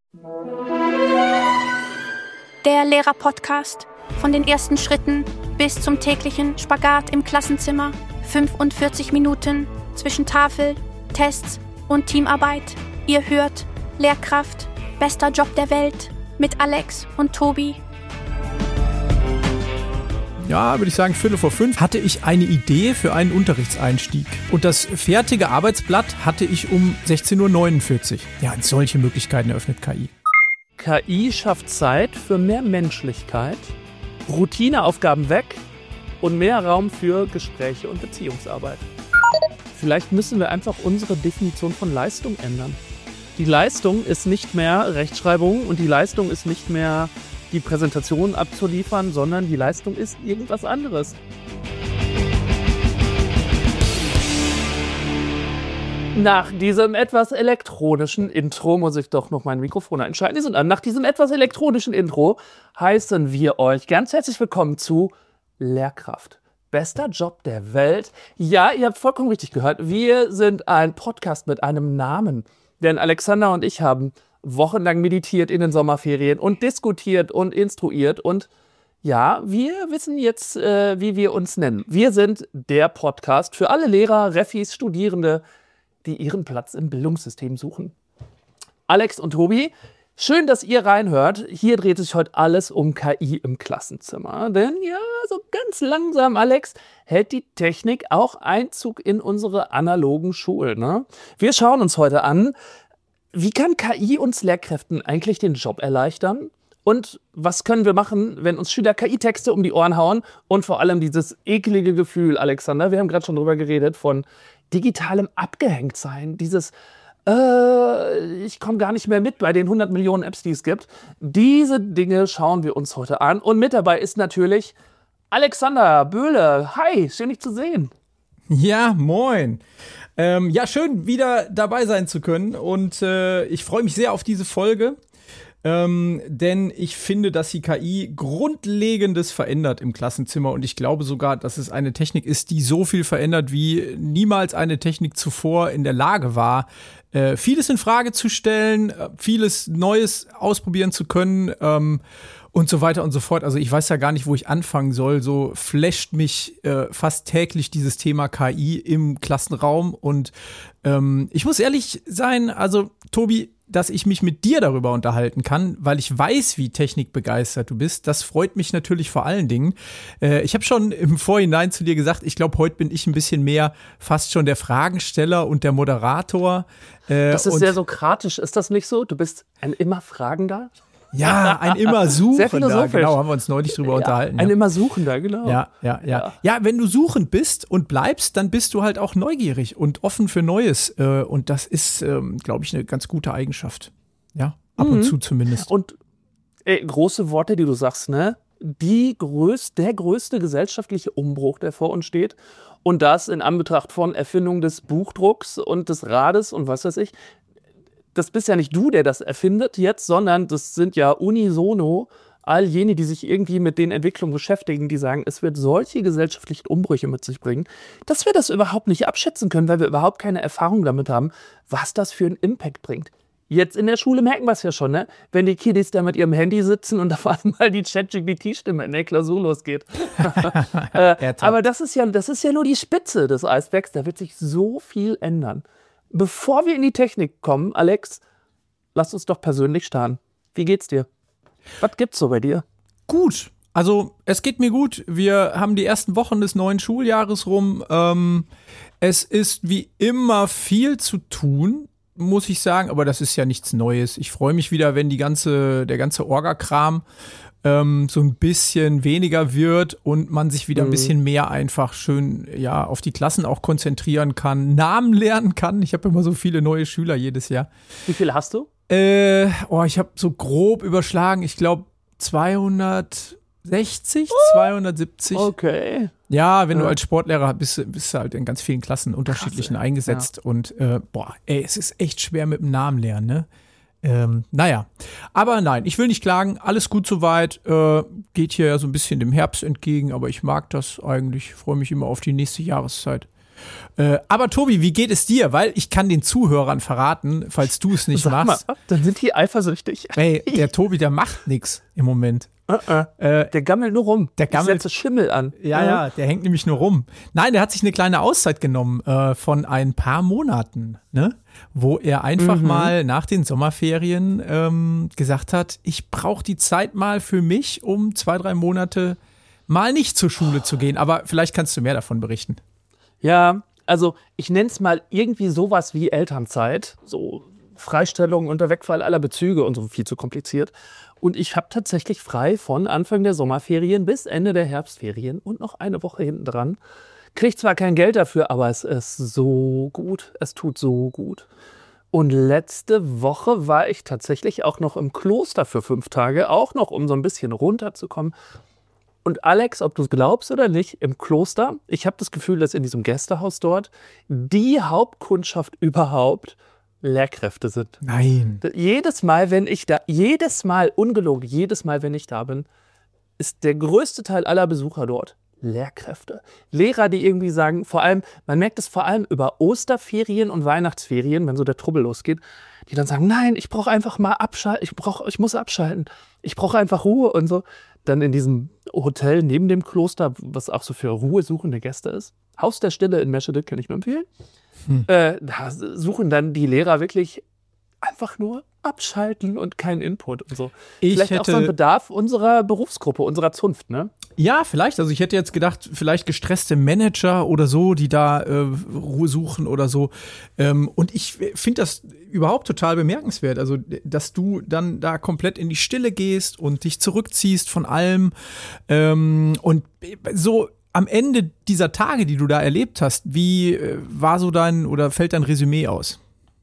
Der Lehrer-Podcast. Von den ersten Schritten bis zum täglichen Spagat im Klassenzimmer. 45 Minuten zwischen Tafel, Tests und Teamarbeit. Ihr hört Lehrkraft, bester Job der Welt mit Alex und Tobi. Ja, würde ich sagen, 4:45 hatte ich eine Idee für einen Unterrichtseinstieg. Und das fertige Arbeitsblatt hatte ich um 16:49 Uhr. Ja, solche Möglichkeiten eröffnet KI. KI schafft Zeit für mehr Menschlichkeit, Routineaufgaben weg und mehr Raum für Gespräche und Beziehungsarbeit. Vielleicht müssen wir einfach unsere Definition von Leistung ändern. Die Leistung ist nicht mehr Rechtschreibung und die Leistung ist nicht mehr die Präsentation abzuliefern, sondern die Leistung ist irgendwas anderes. Nach diesem etwas elektronischen Intro muss ich doch noch mein Mikrofon einschalten. Die sind an. Nach diesem etwas elektronischen Intro heißen wir euch ganz herzlich willkommen zu Lehrkraft. Bester Job der Welt. Ja, ihr habt vollkommen richtig gehört. Wir sind ein Podcast mit einem Namen. Denn Alexander und ich haben wochenlang meditiert in den Sommerferien und diskutiert und instruiert. Und ja, wir wissen jetzt, wie wir uns nennen. Wir sind der Podcast für alle Lehrer, Refis, Studierende, die ihren Platz im Bildungssystem suchen. Alex und Tobi, schön, dass ihr reinhört. Hier dreht sich heute alles um KI im Klassenzimmer. Denn ja, so ganz langsam, Alex, hält die Technik auch Einzug in unsere analogen Schulen. Ne? Wir schauen uns heute an, wie kann KI uns Lehrkräften eigentlich den Job erleichtern? Und was können wir machen, wenn uns Schüler KI-Texte um die Ohren hauen? Und vor allem dieses eklige Gefühl, Alexander, wir haben gerade schon drüber geredet, von digitalem Abgehängtsein. Dieses, ich komme gar nicht mehr mit bei den 100 Millionen Apps, die es gibt. Diese Dinge schauen wir uns heute an. Und mit dabei ist natürlich Alexander Böhle. Hi, schön dich zu sehen. Ja, moin. Ja, schön, wieder dabei sein zu können. Und ich freue mich sehr auf diese Folge. Denn ich finde, dass die KI Grundlegendes verändert im Klassenzimmer. Und ich glaube sogar, dass es eine Technik ist, die so viel verändert, wie niemals eine Technik zuvor in der Lage war, vieles in Frage zu stellen, vieles Neues ausprobieren zu können, und so weiter und so fort. Also ich weiß ja gar nicht, wo ich anfangen soll. So flasht mich fast täglich dieses Thema KI im Klassenraum. Und ich muss ehrlich sein, also Tobi, dass ich mich mit dir darüber unterhalten kann, weil ich weiß, wie technikbegeistert du bist. Das freut mich natürlich vor allen Dingen. Ich habe schon im Vorhinein zu dir gesagt, ich glaube, heute bin ich ein bisschen mehr fast schon der Fragensteller und der Moderator. Das ist sehr sokratisch, ist das nicht so? Du bist ein immer Fragender? Ja, ein immer Suchender, genau, haben wir uns neulich drüber unterhalten. Ein immer Suchender, genau. Ja, wenn du suchend bist und bleibst, dann bist du halt auch neugierig und offen für Neues. Und das ist, glaube ich, eine ganz gute Eigenschaft. Ja, ab und zu zumindest. Und große Worte, die du sagst, ne? Der größte gesellschaftliche Umbruch, der vor uns steht. Und das in Anbetracht von Erfindung des Buchdrucks und des Rades und was weiß ich. Das bist ja nicht du, der das erfindet jetzt, sondern das sind ja unisono all jene, die sich irgendwie mit den Entwicklungen beschäftigen, die sagen, es wird solche gesellschaftlichen Umbrüche mit sich bringen, dass wir das überhaupt nicht abschätzen können, weil wir überhaupt keine Erfahrung damit haben, was das für einen Impact bringt. Jetzt in der Schule merken wir es ja schon, ne? Wenn die Kiddies da mit ihrem Handy sitzen und auf einmal die ChatGPT-Stimme in der Klausur losgeht. Aber das ist ja nur die Spitze des Eisbergs, da wird sich so viel ändern. Bevor wir in die Technik kommen, Alex, lass uns doch persönlich starten. Wie geht's dir? Was gibt's so bei dir? Gut. Also, es geht mir gut. Wir haben die ersten Wochen des neuen Schuljahres rum. Es ist wie immer viel zu tun, muss ich sagen. Aber das ist ja nichts Neues. Ich freue mich wieder, wenn der ganze Orga-Kram so ein bisschen weniger wird und man sich wieder ein bisschen mehr einfach schön auf die Klassen auch konzentrieren kann, Namen lernen kann. Ich habe immer so viele neue Schüler jedes Jahr. Wie viele hast du? Ich habe so grob überschlagen, ich glaube 260, 270. Okay. Ja, wenn du als Sportlehrer bist du halt in ganz vielen Klassen unterschiedlichen eingesetzt. Ja. Und es ist echt schwer mit dem Namen lernen, ne? Aber nein, ich will nicht klagen, alles gut soweit, geht hier ja so ein bisschen dem Herbst entgegen, aber ich mag das eigentlich, freue mich immer auf die nächste Jahreszeit. Aber Tobi, wie geht es dir? Weil ich kann den Zuhörern verraten, falls du es nicht machst. Mal, dann sind die eifersüchtig. Ey, der Tobi, der macht nichts im Moment. Der gammelt nur rum. Der gammelt. Ich setze Schimmel an. Ja, der hängt nämlich nur rum. Nein, der hat sich eine kleine Auszeit genommen von ein paar Monaten, ne? Wo er einfach mal nach den Sommerferien gesagt hat, ich brauche die Zeit mal für mich, um 2-3 Monate mal nicht zur Schule zu gehen. Aber vielleicht kannst du mehr davon berichten. Ja, also ich nenne es mal irgendwie sowas wie Elternzeit. So Freistellung unter Wegfall aller Bezüge und so, viel zu kompliziert. Und ich habe tatsächlich frei von Anfang der Sommerferien bis Ende der Herbstferien und noch eine Woche hinten dran. Krieg zwar kein Geld dafür, aber es ist so gut. Es tut so gut. Und letzte Woche war ich tatsächlich auch noch im Kloster für 5 Tage, auch noch, um so ein bisschen runterzukommen. Und Alex, ob du es glaubst oder nicht, im Kloster, ich habe das Gefühl, dass in diesem Gästehaus dort die Hauptkundschaft überhaupt Lehrkräfte sind. Nein. Jedes Mal, ungelogen, jedes Mal, wenn ich da bin, ist der größte Teil aller Besucher dort Lehrkräfte. Lehrer, die irgendwie sagen, vor allem, man merkt es vor allem über Osterferien und Weihnachtsferien, wenn so der Trubbel losgeht, die dann sagen, nein, ich brauche einfach mal abschalten, ich muss abschalten, ich brauche einfach Ruhe und so. Dann in diesem Hotel neben dem Kloster, was auch so für ruhesuchende Gäste ist, Haus der Stille in Meschede, kann ich nur empfehlen. Da suchen dann die Lehrer wirklich einfach nur abschalten und keinen Input und so. Vielleicht auch so ein Bedarf unserer Berufsgruppe, unserer Zunft, ne? Ja, vielleicht. Also ich hätte jetzt gedacht, vielleicht gestresste Manager oder so, die da Ruhe suchen oder so. Und ich finde das überhaupt total bemerkenswert. Also, dass du dann da komplett in die Stille gehst und dich zurückziehst von allem. Und so am Ende dieser Tage, die du da erlebt hast, wie war so fällt dein Resümee aus?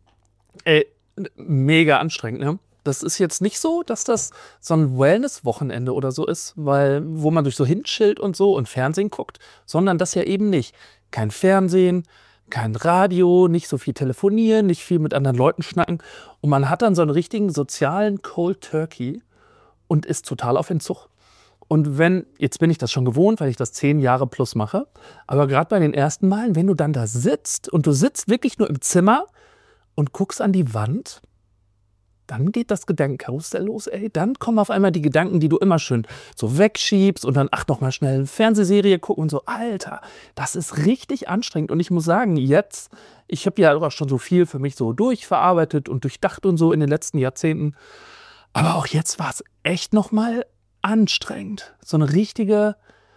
Mega anstrengend, ne? Das ist jetzt nicht so, dass das so ein Wellness-Wochenende oder so ist, wo man durch so hinchillt und so und Fernsehen guckt, sondern das ja eben nicht. Kein Fernsehen, kein Radio, nicht so viel telefonieren, nicht viel mit anderen Leuten schnacken. Und man hat dann so einen richtigen sozialen Cold Turkey und ist total auf Entzug. Und jetzt bin ich das schon gewohnt, weil ich das 10 Jahre plus mache, aber gerade bei den ersten Malen, wenn du dann da sitzt und du sitzt wirklich nur im Zimmer und guckst an die Wand, dann geht das Gedankenkarussell los, ey. Dann kommen auf einmal die Gedanken, die du immer schön so wegschiebst und dann, noch mal schnell eine Fernsehserie gucken und so. Alter, das ist richtig anstrengend. Und ich muss sagen, ich habe ja auch schon so viel für mich so durchverarbeitet und durchdacht und so in den letzten Jahrzehnten. Aber auch jetzt war es echt noch mal anstrengend. So eine richtige...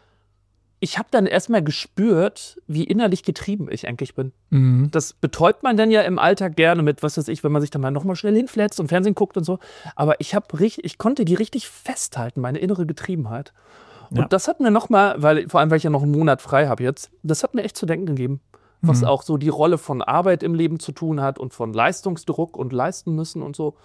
Ich habe dann erstmal gespürt, wie innerlich getrieben ich eigentlich bin. Mhm. Das betäubt man dann ja im Alltag gerne mit, was weiß ich, wenn man sich dann mal nochmal schnell hinflätzt und Fernsehen guckt und so. Aber ich konnte die richtig festhalten, meine innere Getriebenheit. Ja. Und das hat mir nochmal, vor allem, weil ich ja noch einen Monat frei habe jetzt, das hat mir echt zu denken gegeben. Was auch so die Rolle von Arbeit im Leben zu tun hat und von Leistungsdruck und leisten müssen und so.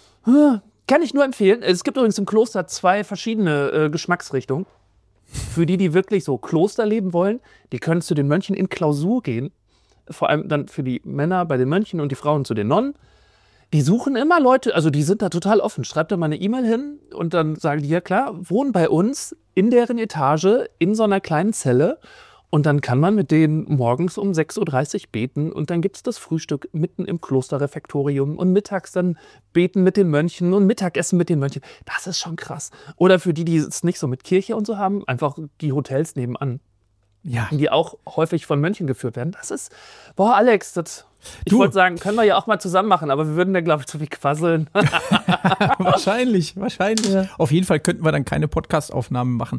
Kann ich nur empfehlen. Es gibt übrigens im Kloster 2 verschiedene Geschmacksrichtungen. Für die wirklich so Kloster leben wollen, die können zu den Mönchen in Klausur gehen. Vor allem dann für die Männer bei den Mönchen und die Frauen zu den Nonnen. Die suchen immer Leute, also die sind da total offen. Schreibt da mal eine E-Mail hin und dann sagen die, ja klar, wohnen bei uns in deren Etage in so einer kleinen Zelle. Und dann kann man mit denen morgens um 6.30 Uhr beten und dann gibt es das Frühstück mitten im Klosterrefektorium und mittags dann beten mit den Mönchen und Mittagessen mit den Mönchen. Das ist schon krass. Oder für die es nicht so mit Kirche und so haben, einfach die Hotels nebenan. Ja. Die auch häufig von Mönchen geführt werden. Das ist, Alex, ich wollte sagen, können wir ja auch mal zusammen machen, aber wir würden da, glaube ich, zu viel quasseln. Wahrscheinlich. Ja. Auf jeden Fall könnten wir dann keine Podcast-Aufnahmen machen.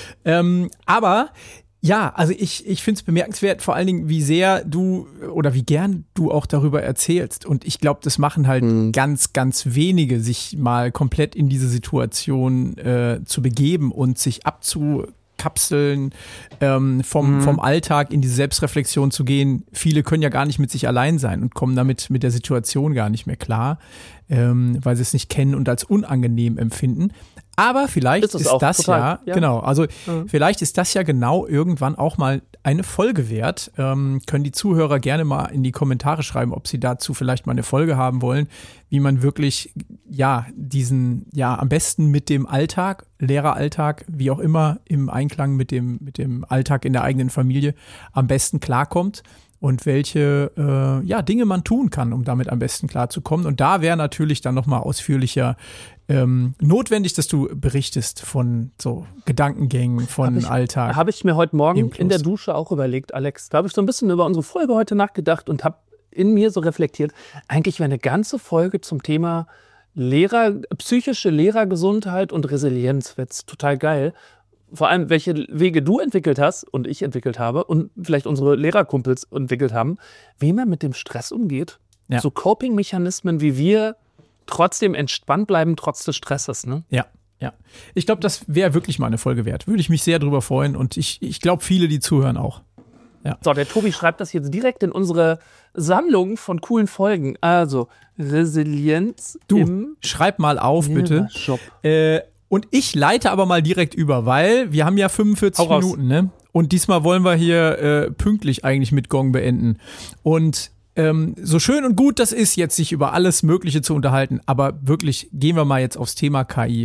Aber ja, also ich finde es bemerkenswert, vor allen Dingen, wie sehr du oder wie gern du auch darüber erzählst. Und ich glaube, das machen halt ganz, ganz wenige, sich mal komplett in diese Situation zu begeben und sich abzukapseln, vom Alltag in diese Selbstreflexion zu gehen. Viele können ja gar nicht mit sich allein sein und kommen damit mit der Situation gar nicht mehr klar, weil sie es nicht kennen und als unangenehm empfinden. Aber vielleicht ist das total, ja, genau, also vielleicht ist das ja genau irgendwann auch mal eine Folge wert. Können die Zuhörer gerne mal in die Kommentare schreiben, ob sie dazu vielleicht mal eine Folge haben wollen, wie man wirklich, am besten mit dem Alltag Lehreralltag, wie auch immer, im Einklang mit dem Alltag in der eigenen Familie am besten klarkommt und welche Dinge man tun kann, um damit am besten klarzukommen. Und da wäre natürlich dann nochmal ausführlicher notwendig, dass du berichtest von so Gedankengängen, von Alltag. Habe ich mir heute Morgen in der Dusche auch überlegt, Alex. Da habe ich so ein bisschen über unsere Folge heute nachgedacht und habe in mir so reflektiert, eigentlich wäre eine ganze Folge zum Thema psychische Lehrergesundheit und Resilienz, wäre total geil. Vor allem, welche Wege du entwickelt hast und ich entwickelt habe und vielleicht unsere Lehrerkumpels entwickelt haben, wie man mit dem Stress umgeht. Ja. So Coping-Mechanismen, wie wir trotzdem entspannt bleiben, trotz des Stresses. Ne? Ja. Ich glaube, das wäre wirklich mal eine Folge wert. Würde ich mich sehr drüber freuen und ich glaube, viele, die zuhören, auch. Ja. So, der Tobi schreibt das jetzt direkt in unsere Sammlung von coolen Folgen. Also, Resilienz schreib mal auf, bitte. Und ich leite aber mal direkt über, weil wir haben ja 45 Minuten, ne? Und diesmal wollen wir hier pünktlich eigentlich mit Gong beenden. Und so schön und gut das ist, jetzt sich über alles Mögliche zu unterhalten, aber wirklich gehen wir mal jetzt aufs Thema KI.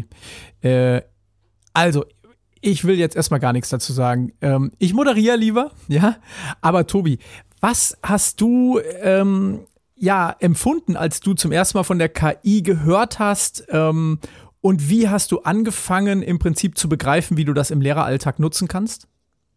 Also, ich will jetzt erstmal gar nichts dazu sagen. Ich moderiere lieber, ja. Aber Tobi, was hast du empfunden, als du zum ersten Mal von der KI gehört hast? Und wie hast du angefangen, im Prinzip zu begreifen, wie du das im Lehreralltag nutzen kannst?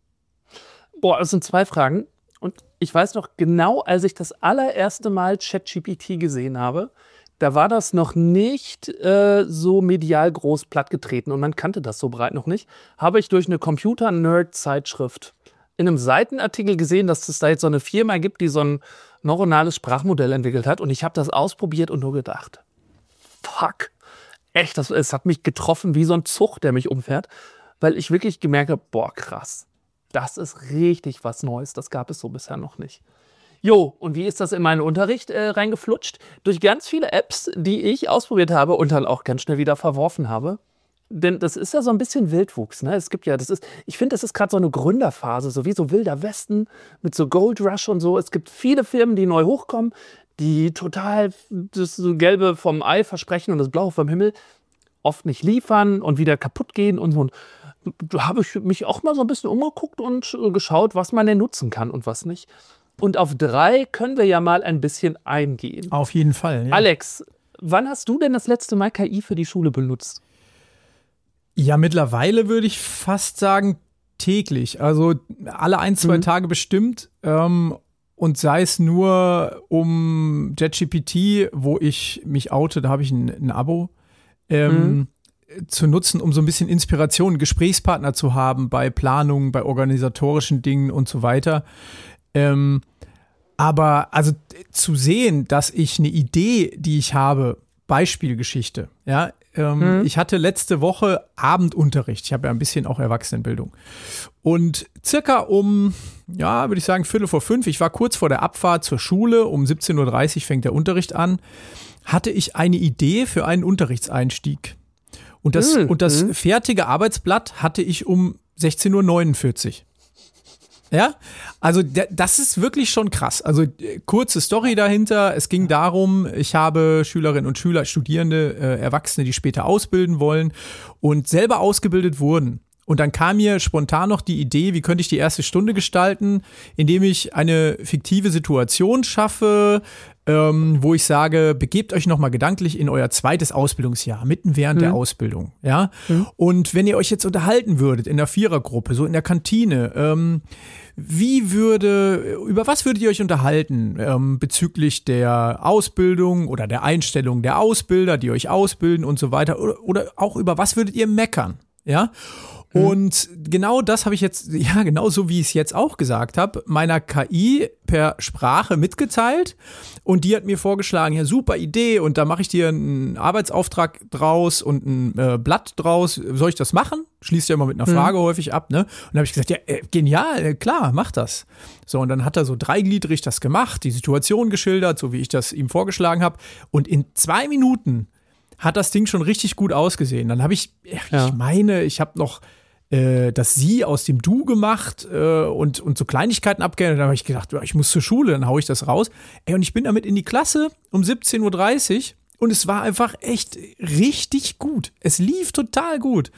Das sind 2 Fragen. Und ich weiß noch genau, als ich das allererste Mal ChatGPT gesehen habe, da war das noch nicht so medial groß plattgetreten und man kannte das so breit noch nicht. Habe ich durch eine Computer-Nerd-Zeitschrift in einem Seitenartikel gesehen, dass es da jetzt so eine Firma gibt, die so ein neuronales Sprachmodell entwickelt hat. Und ich habe das ausprobiert und nur gedacht, fuck, echt, es hat mich getroffen wie so ein Zug, der mich umfährt, weil ich wirklich gemerkt habe, krass, das ist richtig was Neues, das gab es so bisher noch nicht. Jo, und wie ist das in meinen Unterricht reingeflutscht? Durch ganz viele Apps, die ich ausprobiert habe und dann auch ganz schnell wieder verworfen habe. Denn das ist ja so ein bisschen Wildwuchs, ne? Ich finde, das ist gerade so eine Gründerphase, so wie so Wilder Westen mit so Gold Rush und so. Es gibt viele Firmen, die neu hochkommen, die total das Gelbe vom Ei versprechen und das Blaue vom Himmel oft nicht liefern und wieder kaputt gehen und so. Und da habe ich mich auch mal so ein bisschen umgeguckt und geschaut, was man denn nutzen kann und was nicht. Und auf 3 können wir ja mal ein bisschen eingehen. Auf jeden Fall. Ja. Alex, wann hast du denn das letzte Mal KI für die Schule benutzt? Ja, mittlerweile würde ich fast sagen täglich. Also alle 1-2 Tage bestimmt. Und sei es nur um ChatGPT, wo ich mich oute, da habe ich ein Abo, zu nutzen, um so ein bisschen Inspiration, Gesprächspartner zu haben bei Planungen, bei organisatorischen Dingen und so weiter. Aber also zu sehen, dass ich eine Idee, die ich habe, Beispielgeschichte, ja, ich hatte letzte Woche Abendunterricht. Ich habe ja ein bisschen auch Erwachsenenbildung. Und circa würde ich sagen, 4:45, ich war kurz vor der Abfahrt zur Schule, um 17:30 Uhr fängt der Unterricht an, hatte ich eine Idee für einen Unterrichtseinstieg. Und das fertige Arbeitsblatt hatte ich um 16:49 Uhr. Ja, also das ist wirklich schon krass. Also kurze Story dahinter. Es ging darum, ich habe Schülerinnen und Schüler, Studierende, Erwachsene, die später ausbilden wollen und selber ausgebildet wurden. Und dann kam mir spontan noch die Idee, wie könnte ich die erste Stunde gestalten, indem ich eine fiktive Situation schaffe, wo ich sage, begebt euch nochmal gedanklich in euer 2. Ausbildungsjahr, mitten während der Ausbildung. Ja? Und wenn ihr euch jetzt unterhalten würdet in der Vierergruppe, so in der Kantine, über was würdet ihr euch unterhalten bezüglich der Ausbildung oder der Einstellung der Ausbilder, die euch ausbilden und so weiter, oder auch über was würdet ihr meckern? Ja? Und genau das habe ich jetzt, ja, genauso wie ich es jetzt auch gesagt habe, meiner KI per Sprache mitgeteilt und die hat mir vorgeschlagen, ja, super Idee und da mache ich dir einen Arbeitsauftrag draus und ein Blatt draus. Soll ich das machen? Schließt ja immer mit einer Frage häufig ab, ne? Und dann habe ich gesagt, ja, genial, klar, mach das. So, und dann hat er so dreigliedrig das gemacht, die Situation geschildert, so wie ich das ihm vorgeschlagen habe. Und in 2 Minuten hat das Ding schon richtig gut ausgesehen. Dann habe ich habe noch das Sie aus dem Du gemacht und so Kleinigkeiten abgeändert. Dann habe ich gedacht, ich muss zur Schule, dann haue ich das raus. Und ich bin damit in die Klasse um 17:30 Uhr Und es war einfach echt richtig gut. Es lief total gut.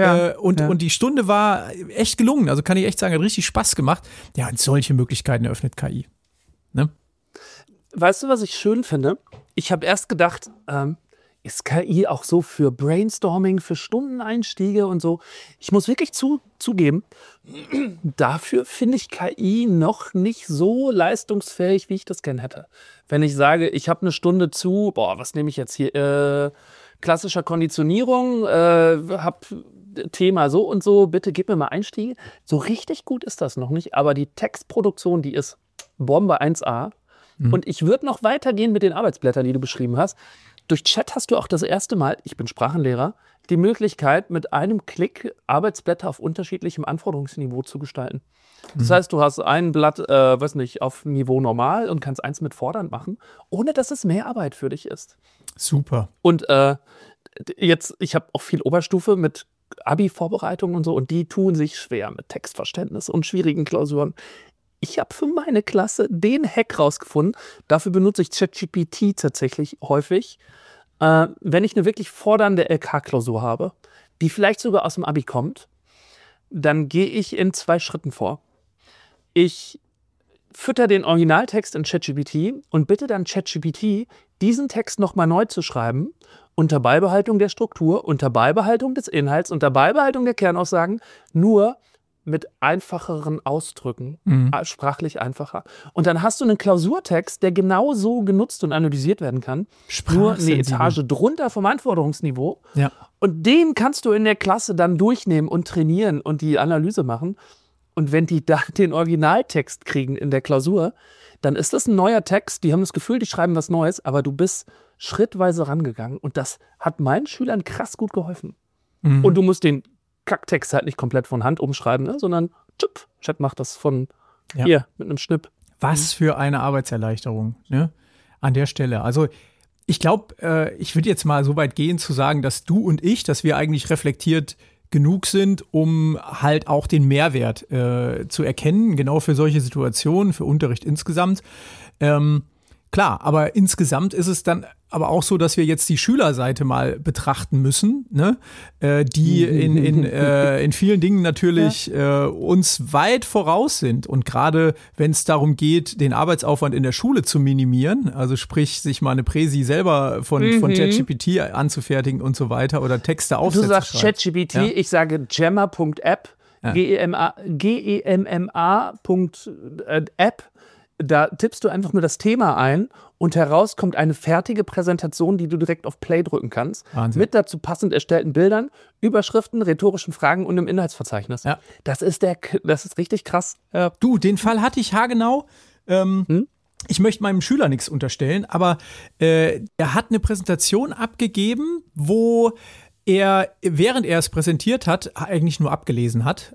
Und die Stunde war echt gelungen. Also kann ich echt sagen, hat richtig Spaß gemacht. Ja, und solche Möglichkeiten eröffnet KI. Ne? Weißt du, was ich schön finde? Ich habe erst gedacht, ist KI auch so für Brainstorming, für Stundeneinstiege und so? Ich muss wirklich zugeben, dafür finde ich KI noch nicht so leistungsfähig, wie ich das gerne hätte. Wenn ich sage, ich habe eine Stunde zu, was nehme ich jetzt hier? Klassischer Konditionierung, habe Thema so und so, bitte gib mir mal Einstiege. So richtig gut ist das noch nicht, aber die Textproduktion, die ist Bombe 1A. Und ich würde noch weitergehen mit den Arbeitsblättern, die du beschrieben hast. Durch Chat hast du auch das erste Mal, ich bin Sprachenlehrer, die Möglichkeit, mit einem Klick Arbeitsblätter auf unterschiedlichem Anforderungsniveau zu gestalten. Das heißt, du hast ein Blatt, auf Niveau normal und kannst eins mit fordernd machen, ohne dass es mehr Arbeit für dich ist. Super. Und jetzt, ich habe auch viel Oberstufe mit Abi-Vorbereitung und so, und die tun sich schwer mit Textverständnis und schwierigen Klausuren. Ich habe für meine Klasse den Hack rausgefunden. Dafür benutze ich ChatGPT tatsächlich häufig. Wenn ich eine wirklich fordernde LK-Klausur habe, die vielleicht sogar aus dem Abi kommt, dann gehe ich in 2 Schritten vor. Ich fütter den Originaltext in ChatGPT und bitte dann ChatGPT, diesen Text nochmal neu zu schreiben, unter Beibehaltung der Struktur, unter Beibehaltung des Inhalts, unter Beibehaltung der Kernaussagen, nur mit einfacheren Ausdrücken, sprachlich einfacher. Und dann hast du einen Klausurtext, der genau so genutzt und analysiert werden kann, nur eine Etage drunter vom Anforderungsniveau. Ja. Und den kannst du in der Klasse dann durchnehmen und trainieren und die Analyse machen. Und wenn die dann den Originaltext kriegen in der Klausur, dann ist das ein neuer Text. Die haben das Gefühl, die schreiben was Neues, aber du bist schrittweise rangegangen. Und das hat meinen Schülern krass gut geholfen. Und du musst den Kacktext halt nicht komplett von Hand umschreiben, ne, sondern Chat macht das von hier mit einem Schnipp. Was für eine Arbeitserleichterung, ne? An der Stelle. Also ich glaube, ich würde jetzt mal so weit gehen zu sagen, dass du und ich, dass wir eigentlich reflektiert genug sind, um halt auch den Mehrwert zu erkennen, genau für solche Situationen, für Unterricht insgesamt. Klar, aber insgesamt ist es dann aber auch so, dass wir jetzt die Schülerseite mal betrachten müssen, ne? Die in vielen Dingen natürlich uns weit voraus sind. Und gerade wenn es darum geht, den Arbeitsaufwand in der Schule zu minimieren, also sprich, sich mal eine Präsi selber von ChatGPT anzufertigen und so weiter oder Texte aufsetzen. Du sagst ChatGPT, ich sage gemma.app, gemma.app. Da tippst du einfach nur das Thema ein und heraus kommt eine fertige Präsentation, die du direkt auf Play drücken kannst. Wahnsinn. Mit dazu passend erstellten Bildern, Überschriften, rhetorischen Fragen und einem Inhaltsverzeichnis. Ja. Das ist richtig krass. Ja. Du, den Fall hatte ich haargenau. Ich möchte meinem Schüler nichts unterstellen, aber er hat eine Präsentation abgegeben, wo er, während er es präsentiert hat, eigentlich nur abgelesen hat.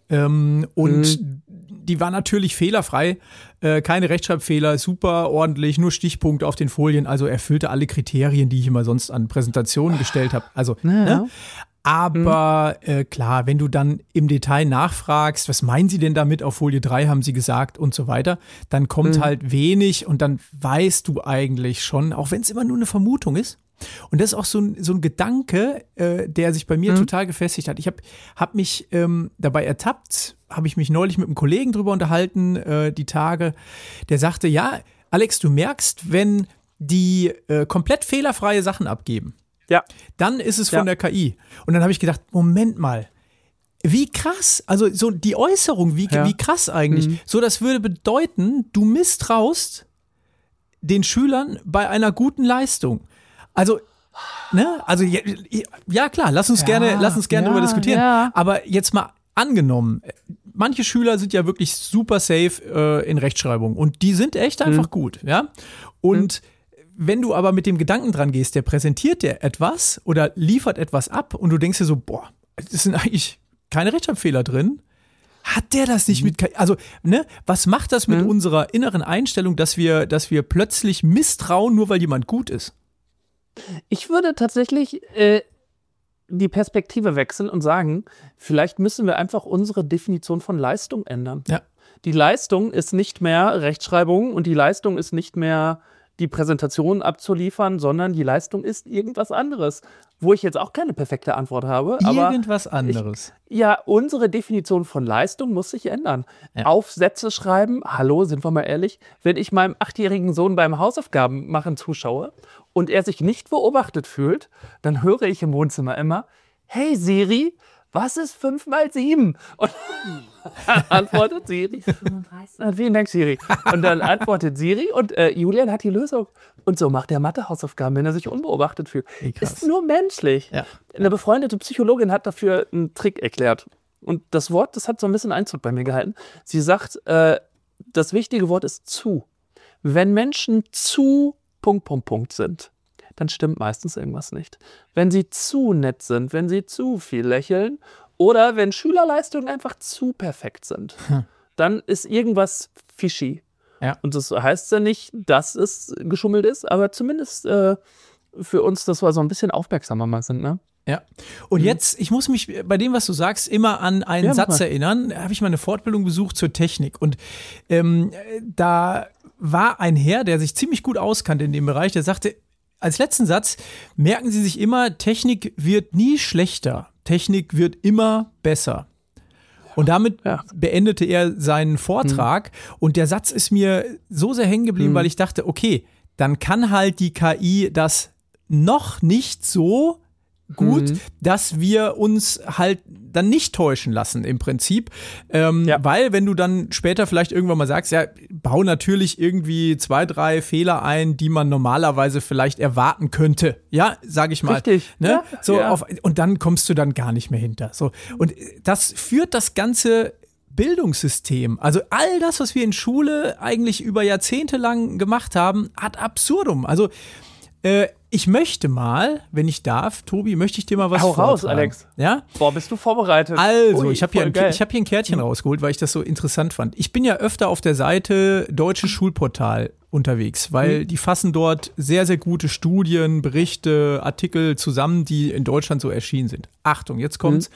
Die war natürlich fehlerfrei, keine Rechtschreibfehler, super ordentlich, nur Stichpunkte auf den Folien, also erfüllte alle Kriterien, die ich immer sonst an Präsentationen gestellt habe. Also, ne? Aber klar, wenn du dann im Detail nachfragst, was meinen Sie denn damit, auf Folie 3 haben Sie gesagt und so weiter, dann kommt halt wenig und dann weißt du eigentlich schon, auch wenn es immer nur eine Vermutung ist. Und das ist auch so ein Gedanke, der sich bei mir total gefestigt hat. Ich hab mich dabei ertappt, habe ich mich neulich mit einem Kollegen drüber unterhalten, die Tage, der sagte, ja, Alex, du merkst, wenn die komplett fehlerfreie Sachen abgeben, dann ist es von der KI. Und dann habe ich gedacht, Moment mal, wie krass, also so die Äußerung, wie krass eigentlich. So, das würde bedeuten, du misstraust den Schülern bei einer guten Leistung. Also, ne, also ja klar, lass uns gerne darüber diskutieren. Ja. Aber jetzt mal angenommen, manche Schüler sind ja wirklich super safe in Rechtschreibung und die sind echt einfach gut, ja. Und wenn du aber mit dem Gedanken dran gehst, der präsentiert dir etwas oder liefert etwas ab und du denkst dir so, boah, das sind eigentlich keine Rechtschreibfehler drin. Hat der das nicht mit, also, ne, was macht das mit unserer inneren Einstellung, dass wir plötzlich misstrauen, nur weil jemand gut ist? Ich würde tatsächlich die Perspektive wechseln und sagen, vielleicht müssen wir einfach unsere Definition von Leistung ändern. Ja. Die Leistung ist nicht mehr Rechtschreibung und die Leistung ist nicht mehr die Präsentation abzuliefern, sondern die Leistung ist irgendwas anderes. Wo ich jetzt auch keine perfekte Antwort habe. Irgendwas anderes. Unsere Definition von Leistung muss sich ändern. Ja. Aufsätze schreiben, hallo, sind wir mal ehrlich, wenn ich meinem 8-jährigen Sohn beim Hausaufgaben machen zuschaue und er sich nicht beobachtet fühlt, dann höre ich im Wohnzimmer immer, hey Siri, was ist 5 mal 7? Und dann antwortet Siri. 35. Vielen Dank, Siri. Und dann antwortet Siri und Julian hat die Lösung. Und so macht er Mathe-Hausaufgaben, wenn er sich unbeobachtet fühlt. Ist nur menschlich. Ja. Eine befreundete Psychologin hat dafür einen Trick erklärt. Und das Wort, das hat so ein bisschen Einzug bei mir gehalten. Sie sagt, das wichtige Wort ist zu. Wenn Menschen zu ... sind, dann stimmt meistens irgendwas nicht. Wenn sie zu nett sind, wenn sie zu viel lächeln oder wenn Schülerleistungen einfach zu perfekt sind, dann ist irgendwas fishy. Ja. Und das heißt ja nicht, dass es geschummelt ist, aber zumindest für uns, dass wir so ein bisschen aufmerksamer mal sind, ne? Ja. Und jetzt, ich muss mich bei dem, was du sagst, immer an einen Satz erinnern. Da habe ich mal eine Fortbildung besucht zur Technik. Und da war ein Herr, der sich ziemlich gut auskannte in dem Bereich, der sagte, als letzten Satz, merken Sie sich immer, Technik wird nie schlechter. Technik wird immer besser. Und damit beendete er seinen Vortrag. Und der Satz ist mir so sehr hängen geblieben, weil ich dachte, okay, dann kann halt die KI das noch nicht so gut, dass wir uns halt dann nicht täuschen lassen im Prinzip. Weil wenn du dann später vielleicht irgendwann mal sagst, ja, bau natürlich irgendwie 2, 3 Fehler ein, die man normalerweise vielleicht erwarten könnte. Ja, sage ich mal. Richtig. Ne? Und dann kommst du dann gar nicht mehr hinter. So. Und das führt das ganze Bildungssystem, also all das, was wir in Schule eigentlich über Jahrzehnte lang gemacht haben, ad absurdum. Also ich möchte mal, wenn ich darf, Tobi, möchte ich dir mal was vortragen. Hau raus, Alex. Ja? Boah, bist du vorbereitet. Also, ich habe hier ein Kärtchen rausgeholt, weil ich das so interessant fand. Ich bin ja öfter auf der Seite Deutsches Schulportal unterwegs, weil die fassen dort sehr, sehr gute Studien, Berichte, Artikel zusammen, die in Deutschland so erschienen sind. Achtung, jetzt kommt's.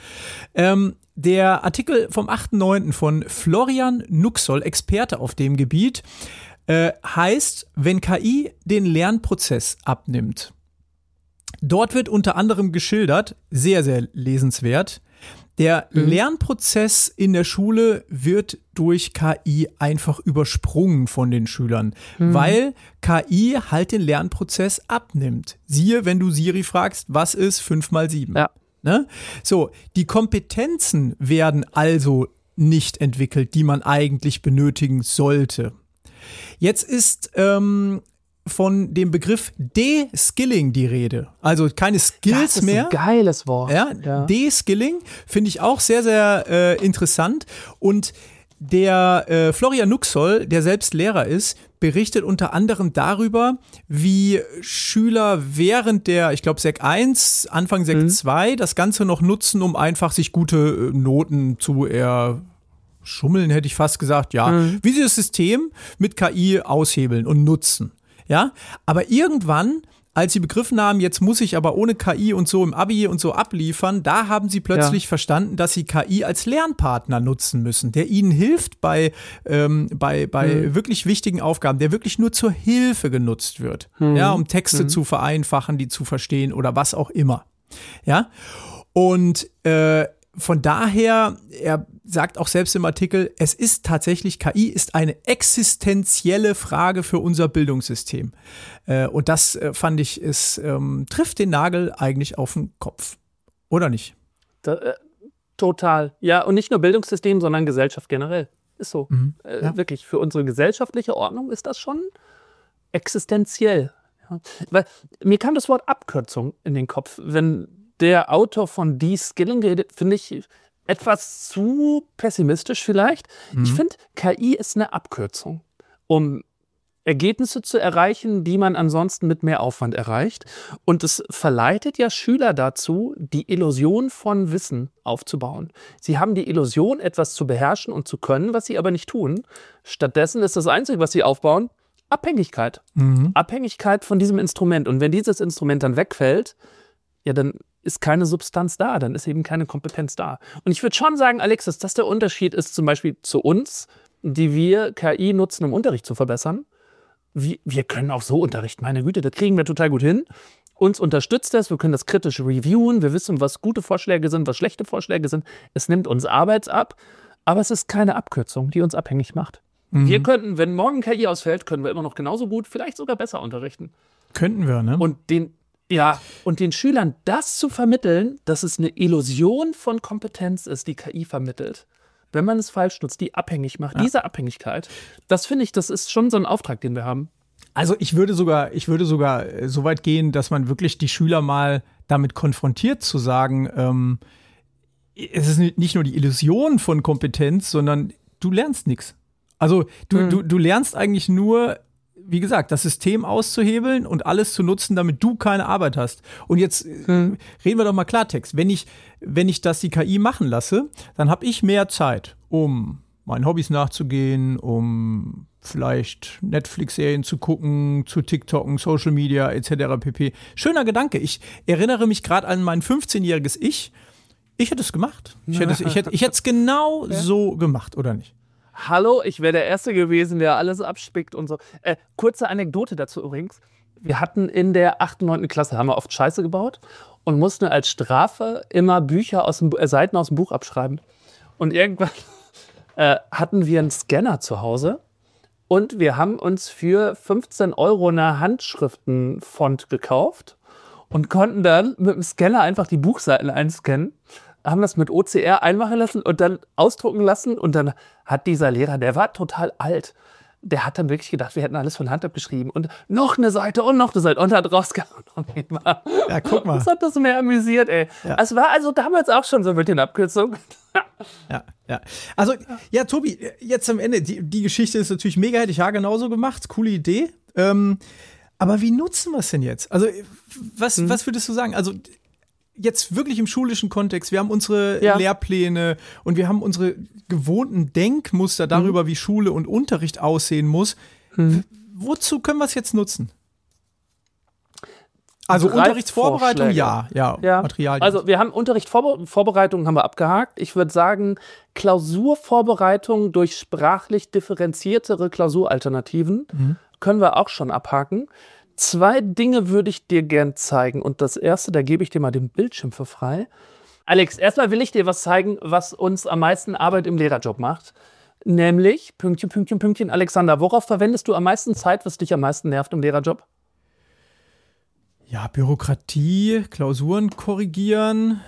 Der Artikel vom 8.9. von Florian Nuxoll, Experte auf dem Gebiet, heißt, wenn KI den Lernprozess abnimmt. Dort wird unter anderem geschildert, sehr, sehr lesenswert, der Lernprozess in der Schule wird durch KI einfach übersprungen von den Schülern, weil KI halt den Lernprozess abnimmt. Siehe, wenn du Siri fragst, was ist 5 mal 7? Ja. Ne? So, die Kompetenzen werden also nicht entwickelt, die man eigentlich benötigen sollte. Jetzt ist von dem Begriff De-Skilling die Rede. Also keine Skills mehr. Das ist ein geiles Wort. Ja. De-Skilling finde ich auch sehr, sehr interessant. Und der Florian Nuxoll, der selbst Lehrer ist, berichtet unter anderem darüber, wie Schüler während der, ich glaube, Sek 1, Anfang Sek 2 das Ganze noch nutzen, um einfach sich gute Noten zu schummeln, hätte ich fast gesagt, wie sie das System mit KI aushebeln und nutzen. Ja, aber irgendwann, als sie begriffen haben, jetzt muss ich aber ohne KI und so im Abi und so abliefern, da haben sie plötzlich verstanden, dass sie KI als Lernpartner nutzen müssen, der ihnen hilft bei wirklich wichtigen Aufgaben, der wirklich nur zur Hilfe genutzt wird, ja, um Texte zu vereinfachen, die zu verstehen oder was auch immer. Ja, und von daher, er sagt auch selbst im Artikel, es ist tatsächlich, KI ist eine existenzielle Frage für unser Bildungssystem. Und das, fand ich, trifft den Nagel eigentlich auf den Kopf. Oder nicht? Total. Ja, und nicht nur Bildungssystem, sondern Gesellschaft generell. Ist so. Wirklich, für unsere gesellschaftliche Ordnung ist das schon existenziell. Ja. Weil mir kam das Wort Abkürzung in den Kopf, wenn der Autor von De-Skilling redet, finde ich etwas zu pessimistisch vielleicht. Ich finde, KI ist eine Abkürzung, um Ergebnisse zu erreichen, die man ansonsten mit mehr Aufwand erreicht. Und es verleitet ja Schüler dazu, die Illusion von Wissen aufzubauen. Sie haben die Illusion, etwas zu beherrschen und zu können, was sie aber nicht tun. Stattdessen ist das Einzige, was sie aufbauen, Abhängigkeit. Abhängigkeit von diesem Instrument. Und wenn dieses Instrument dann wegfällt, ja, dann ist keine Substanz da, dann ist eben keine Kompetenz da. Und ich würde schon sagen, Alex, dass das der Unterschied ist zum Beispiel zu uns, die wir KI nutzen, um Unterricht zu verbessern, wir können auch so unterrichten, meine Güte, das kriegen wir total gut hin. Uns unterstützt das, wir können das kritisch reviewen, wir wissen, was gute Vorschläge sind, was schlechte Vorschläge sind. Es nimmt uns Arbeit ab, aber es ist keine Abkürzung, die uns abhängig macht. Wir könnten, wenn morgen KI ausfällt, können wir immer noch genauso gut, vielleicht sogar besser unterrichten. Könnten wir, ne? Und den Schülern das zu vermitteln, dass es eine Illusion von Kompetenz ist, die KI vermittelt, wenn man es falsch nutzt, die abhängig macht, diese Abhängigkeit, das finde ich, das ist schon so ein Auftrag, den wir haben. Also ich würde sogar so weit gehen, dass man wirklich die Schüler mal damit konfrontiert, zu sagen, es ist nicht nur die Illusion von Kompetenz, sondern du lernst nichts. Also du lernst eigentlich nur, wie gesagt, das System auszuhebeln und alles zu nutzen, damit du keine Arbeit hast. Und jetzt reden wir doch mal Klartext. Wenn ich das die KI machen lasse, dann habe ich mehr Zeit, um meinen Hobbys nachzugehen, um vielleicht Netflix-Serien zu gucken, zu TikToken, Social Media etc. pp. Schöner Gedanke. Ich erinnere mich gerade an mein 15-jähriges Ich. Ich hätte es gemacht. Ich hätte es genau so gemacht, oder nicht? Hallo, ich wäre der Erste gewesen, der alles abspickt und so. Kurze Anekdote dazu übrigens. Wir hatten in der 8. und 9. Klasse, haben wir oft Scheiße gebaut und mussten als Strafe immer Bücher Seiten aus dem Buch abschreiben. Und irgendwann hatten wir einen Scanner zu Hause und wir haben uns für 15 € eine Handschriftenfont gekauft und konnten dann mit dem Scanner einfach die Buchseiten einscannen, haben das mit OCR einmachen lassen und dann ausdrucken lassen. Und dann hat dieser Lehrer, der war total alt, der hat dann wirklich gedacht, wir hätten alles von Hand abgeschrieben. Und noch eine Seite und noch eine Seite. Und hat rausgehauen. Ja, guck mal. Das hat das mehr amüsiert, ey. Ja. Es war also damals auch schon so mit den Abkürzungen. Ja. Also, ja, Tobi, jetzt am Ende, die Geschichte ist natürlich mega, hätte ich ja genauso gemacht. Coole Idee. Aber wie nutzen wir es denn jetzt? Also, was würdest du sagen? Also, jetzt wirklich im schulischen Kontext, wir haben unsere Lehrpläne und wir haben unsere gewohnten Denkmuster darüber, wie Schule und Unterricht aussehen muss. Wozu können wir es jetzt nutzen? Also Unterrichtsvorbereitung, ja. Materialien. Also wir haben Unterrichtsvorbereitung haben wir abgehakt. Ich würde sagen, Klausurvorbereitung durch sprachlich differenziertere Klausuralternativen können wir auch schon abhaken. 2 Dinge würde ich dir gern zeigen. Und das erste, da gebe ich dir mal den Bildschirm für frei. Alex, erstmal will ich dir was zeigen, was uns am meisten Arbeit im Lehrerjob macht. Nämlich, Pünktchen, Alexander, worauf verwendest du am meisten Zeit, was dich am meisten nervt im Lehrerjob? Ja, Bürokratie, Klausuren korrigieren.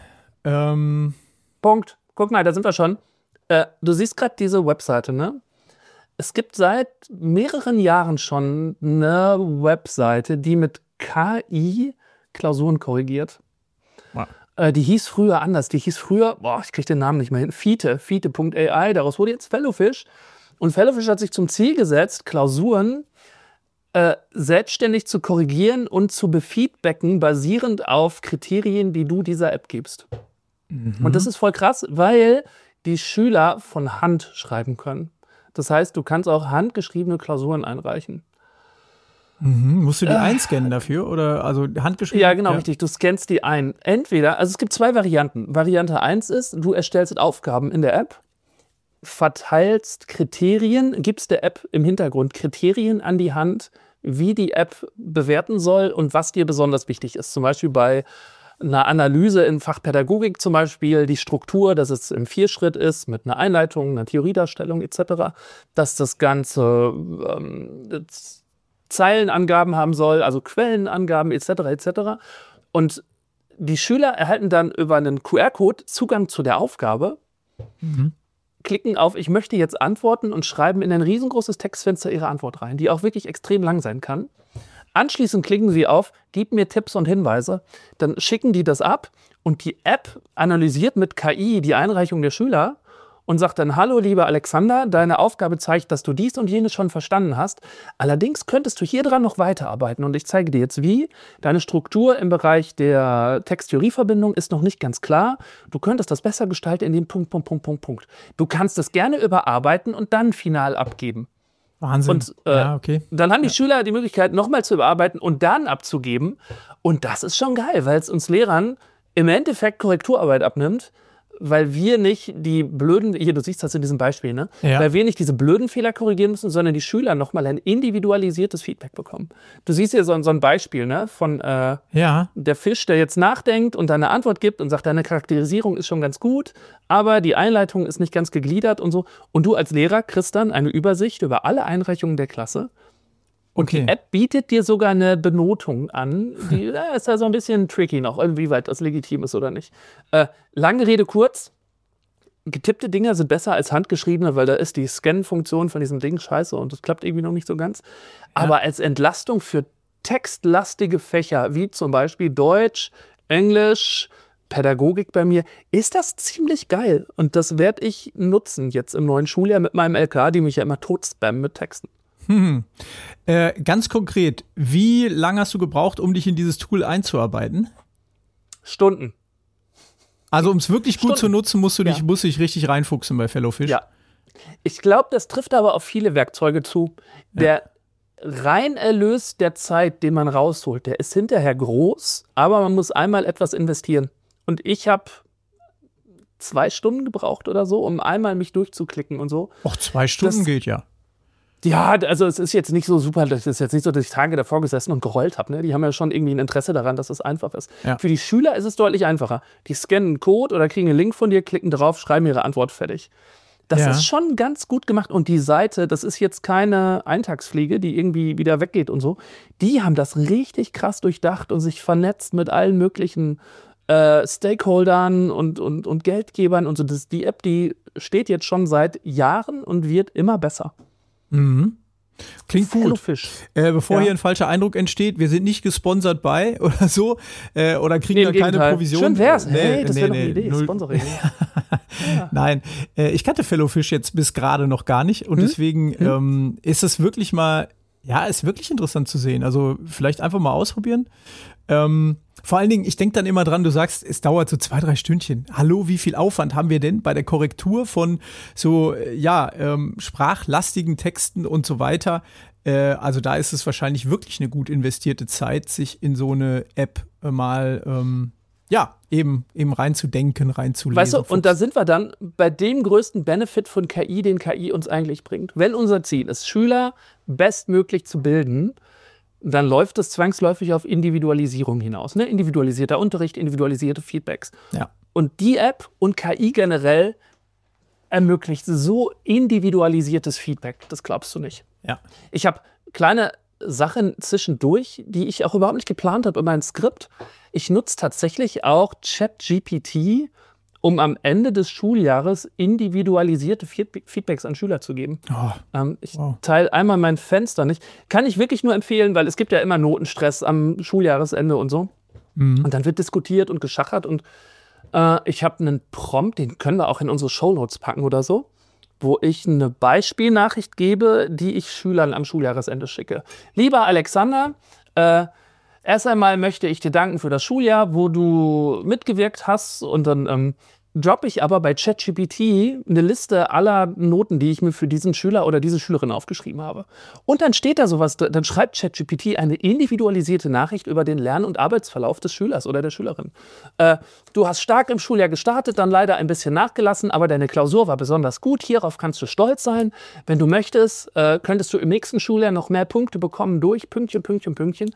Punkt. Guck mal, da sind wir schon. Du siehst gerade diese Webseite, ne? Es gibt seit mehreren Jahren schon eine Webseite, die mit KI Klausuren korrigiert. Wow. Die hieß früher anders. Die hieß früher, ich kriege den Namen nicht mehr hin, Fiete.ai. Daraus wurde jetzt Fellofish. Und Fellofish hat sich zum Ziel gesetzt, Klausuren selbstständig zu korrigieren und zu befeedbacken, basierend auf Kriterien, die du dieser App gibst. Und das ist voll krass, weil die Schüler von Hand schreiben können. Das heißt, du kannst auch handgeschriebene Klausuren einreichen. Musst du die einscannen dafür? Oder also handgeschrieben? Ja, genau, richtig. Du scannst die ein. Entweder, also es gibt 2 Varianten. Variante 1 ist, du erstellst Aufgaben in der App, verteilst Kriterien, gibst der App im Hintergrund Kriterien an die Hand, wie die App bewerten soll und was dir besonders wichtig ist. Zum Beispiel bei einer Analyse in Fachpädagogik zum Beispiel die Struktur, dass es im 4-Schritt ist, mit einer Einleitung, einer Theoriedarstellung etc., dass das Ganze Zeilenangaben haben soll, also Quellenangaben etc. Und die Schüler erhalten dann über einen QR-Code Zugang zu der Aufgabe, klicken auf Ich möchte jetzt antworten und schreiben in ein riesengroßes Textfenster ihre Antwort rein, die auch wirklich extrem lang sein kann. Anschließend klicken sie auf Gib mir Tipps und Hinweise, dann schicken die das ab und die App analysiert mit KI die Einreichung der Schüler und sagt dann, hallo lieber Alexander, deine Aufgabe zeigt, dass du dies und jenes schon verstanden hast. Allerdings könntest du hier dran noch weiterarbeiten und ich zeige dir jetzt wie. Deine Struktur im Bereich der Text-Theorie-Verbindung ist noch nicht ganz klar. Du könntest das besser gestalten in dem Punkt. Du kannst es gerne überarbeiten und dann final abgeben. Wahnsinn. Und dann haben die Schüler die Möglichkeit, nochmal zu überarbeiten und dann abzugeben. Und das ist schon geil, weil es uns Lehrern im Endeffekt Korrekturarbeit abnimmt, weil wir nicht die blöden, hier, du siehst das in diesem Beispiel, ne? Ja. Weil wir nicht diese blöden Fehler korrigieren müssen, sondern die Schüler nochmal ein individualisiertes Feedback bekommen. Du siehst hier so ein Beispiel, ne? Von der Fisch, der jetzt nachdenkt und dann eine Antwort gibt und sagt, deine Charakterisierung ist schon ganz gut, aber die Einleitung ist nicht ganz gegliedert und so. Und du als Lehrer kriegst dann eine Übersicht über alle Einreichungen der Klasse. Und die App bietet dir sogar eine Benotung an. Die ist ja so ein bisschen tricky noch, inwieweit das legitim ist oder nicht. Lange Rede kurz. Getippte Dinger sind besser als handgeschriebene, weil da ist die Scan-Funktion von diesem Ding scheiße und das klappt irgendwie noch nicht so ganz. Aber als Entlastung für textlastige Fächer, wie zum Beispiel Deutsch, Englisch, Pädagogik bei mir, ist das ziemlich geil. Und das werde ich nutzen jetzt im neuen Schuljahr mit meinem LK, die mich ja immer tot spammen mit Texten. Ganz konkret, wie lange hast du gebraucht, um dich in dieses Tool einzuarbeiten? Stunden. Also um es wirklich gut zu nutzen, musst du dich richtig reinfuchsen bei Fellowfish. Ja. Ich glaube, das trifft aber auf viele Werkzeuge zu. Der Reinerlös der Zeit, den man rausholt, der ist hinterher groß, aber man muss einmal etwas investieren. Und ich habe 2 Stunden gebraucht oder so, um einmal mich durchzuklicken und so. Och, 2 Stunden geht ja. Ja, also es ist jetzt nicht so super, das ist jetzt nicht so, dass ich Tage davor gesessen und gerollt habe. Ne? Die haben ja schon irgendwie ein Interesse daran, dass es einfach ist. Ja. Für die Schüler ist es deutlich einfacher. Die scannen einen Code oder kriegen einen Link von dir, klicken drauf, schreiben ihre Antwort, fertig. Das ist schon ganz gut gemacht. Und die Seite, das ist jetzt keine Eintagsfliege, die irgendwie wieder weggeht und so. Die haben das richtig krass durchdacht und sich vernetzt mit allen möglichen Stakeholdern und Geldgebern und so. Die App, die steht jetzt schon seit Jahren und wird immer besser. Mhm. Klingt gut. Bevor hier ein Ja. falscher Eindruck entsteht, wir sind nicht gesponsert bei oder so oder kriegen da keine Provision. Schön wär's. Hey, das wäre doch eine Idee. Sponsoring. Ja. Nein, ich kannte Fellowfish jetzt bis gerade noch gar nicht und deswegen ist es wirklich mal, ist wirklich interessant zu sehen. Also vielleicht einfach mal ausprobieren. Vor allen Dingen, ich denke dann immer dran, du sagst, es dauert so 2-3 Stündchen. Hallo, wie viel Aufwand haben wir denn bei der Korrektur von so, sprachlastigen Texten und so weiter? Also da ist es wahrscheinlich wirklich eine gut investierte Zeit, sich in so eine App mal, eben reinzudenken, reinzulesen. Weißt du, und da sind wir dann bei dem größten Benefit von KI, den KI uns eigentlich bringt. Wenn unser Ziel ist, Schüler bestmöglich zu bilden, dann läuft es zwangsläufig auf Individualisierung hinaus. Ne? Individualisierter Unterricht, individualisierte Feedbacks. Ja. Und die App und KI generell ermöglicht so individualisiertes Feedback. Das glaubst du nicht. Ja. Ich habe kleine Sachen zwischendurch, die ich auch überhaupt nicht geplant habe in meinem Skript. Ich nutze tatsächlich auch ChatGPT, um am Ende des Schuljahres individualisierte Feedbacks an Schüler zu geben. Ich teile einmal mein Fenster nicht. Kann ich wirklich nur empfehlen, weil es gibt ja immer Notenstress am Schuljahresende und so. Und dann wird diskutiert und geschachert. Und ich habe einen Prompt, den können wir auch in unsere Shownotes packen oder so, wo ich eine Beispielnachricht gebe, die ich Schülern am Schuljahresende schicke. Lieber Alexander, erst einmal möchte ich dir danken für das Schuljahr, wo du mitgewirkt hast. Und dann droppe ich aber bei ChatGPT eine Liste aller Noten, die ich mir für diesen Schüler oder diese Schülerin aufgeschrieben habe. Und dann steht da sowas, dann schreibt ChatGPT eine individualisierte Nachricht über den Lern- und Arbeitsverlauf des Schülers oder der Schülerin. Du hast stark im Schuljahr gestartet, dann leider ein bisschen nachgelassen, aber deine Klausur war besonders gut. Hierauf kannst du stolz sein. Wenn du möchtest, könntest du im nächsten Schuljahr noch mehr Punkte bekommen durch Pünktchen, Pünktchen, Pünktchen.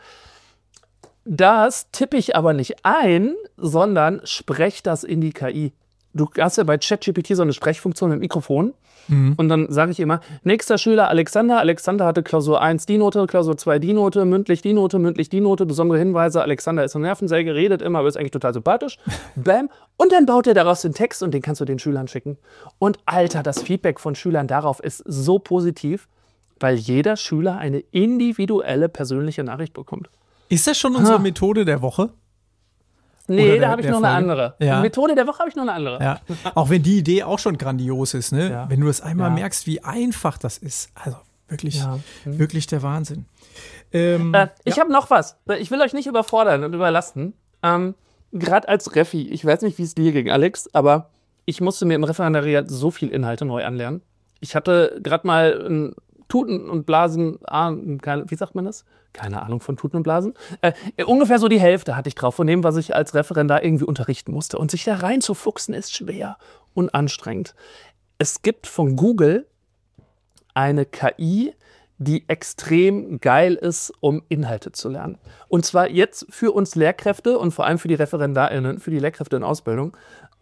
Das tippe ich aber nicht ein, sondern spreche das in die KI. Du hast ja bei ChatGPT so eine Sprechfunktion mit Mikrofon. Und dann sage ich immer, nächster Schüler Alexander. Alexander hatte Klausur 1 die Note, Klausur 2 die Note, mündlich die Note, besondere Hinweise. Alexander ist eine Nervensäge, redet immer, aber ist eigentlich total sympathisch. Bam. Und dann baut er daraus den Text und den kannst du den Schülern schicken. Und Alter, das Feedback von Schülern darauf ist so positiv, weil jeder Schüler eine individuelle persönliche Nachricht bekommt. Ist das schon unsere Methode der Woche? Nee, da habe ich noch eine andere. Ja. Die Methode der Woche habe ich noch eine andere. Ja. Auch wenn die Idee auch schon grandios ist, ne? Ja. Wenn du es einmal merkst, wie einfach das ist. Also wirklich, wirklich der Wahnsinn. Ich habe noch was. Ich will euch nicht überfordern und überlasten. Gerade als Refi, ich weiß nicht, wie es dir ging, Alex, aber ich musste mir im Referendariat so viel Inhalte neu anlernen. Ich hatte gerade mal ein Tuten und Blasen, wie sagt man das? Keine Ahnung von Tuten und Blasen. Ungefähr so die Hälfte hatte ich drauf von dem, was ich als Referendar irgendwie unterrichten musste. Und sich da reinzufuchsen ist schwer und anstrengend. Es gibt von Google eine KI, die extrem geil ist, um Inhalte zu lernen. Und zwar jetzt für uns Lehrkräfte und vor allem für die ReferendarInnen, für die Lehrkräfte in Ausbildung.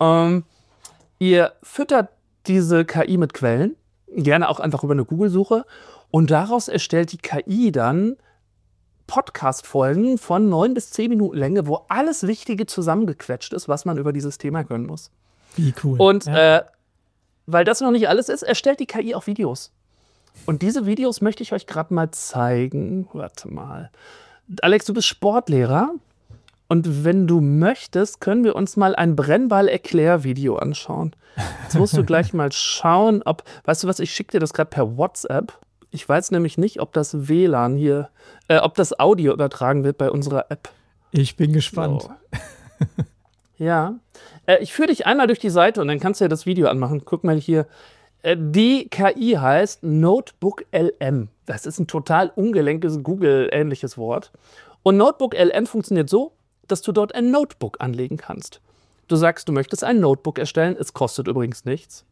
Ihr füttert diese KI mit Quellen, gerne auch einfach über eine Google-Suche. Und daraus erstellt die KI dann Podcast-Folgen von 9 bis 10 Minuten Länge, wo alles Wichtige zusammengequetscht ist, was man über dieses Thema können muss. Wie cool. Und weil das noch nicht alles ist, erstellt die KI auch Videos. Und diese Videos möchte ich euch gerade mal zeigen. Warte mal. Alex, du bist Sportlehrer. Und wenn du möchtest, können wir uns mal ein Brennball-Erklär-Video anschauen. Jetzt musst du gleich mal schauen, weißt du was, ich schicke dir das gerade per WhatsApp. Ich weiß nämlich nicht, ob das WLAN hier, ob das Audio übertragen wird bei unserer App. Ich bin gespannt. So. Ja. Ich führe dich einmal durch die Seite und dann kannst du ja das Video anmachen. Guck mal hier. Die KI heißt Notebook LM. Das ist ein total ungelenkes Google-ähnliches Wort. Und Notebook LM funktioniert so, dass du dort ein Notebook anlegen kannst. Du sagst, du möchtest ein Notebook erstellen. Es kostet übrigens nichts.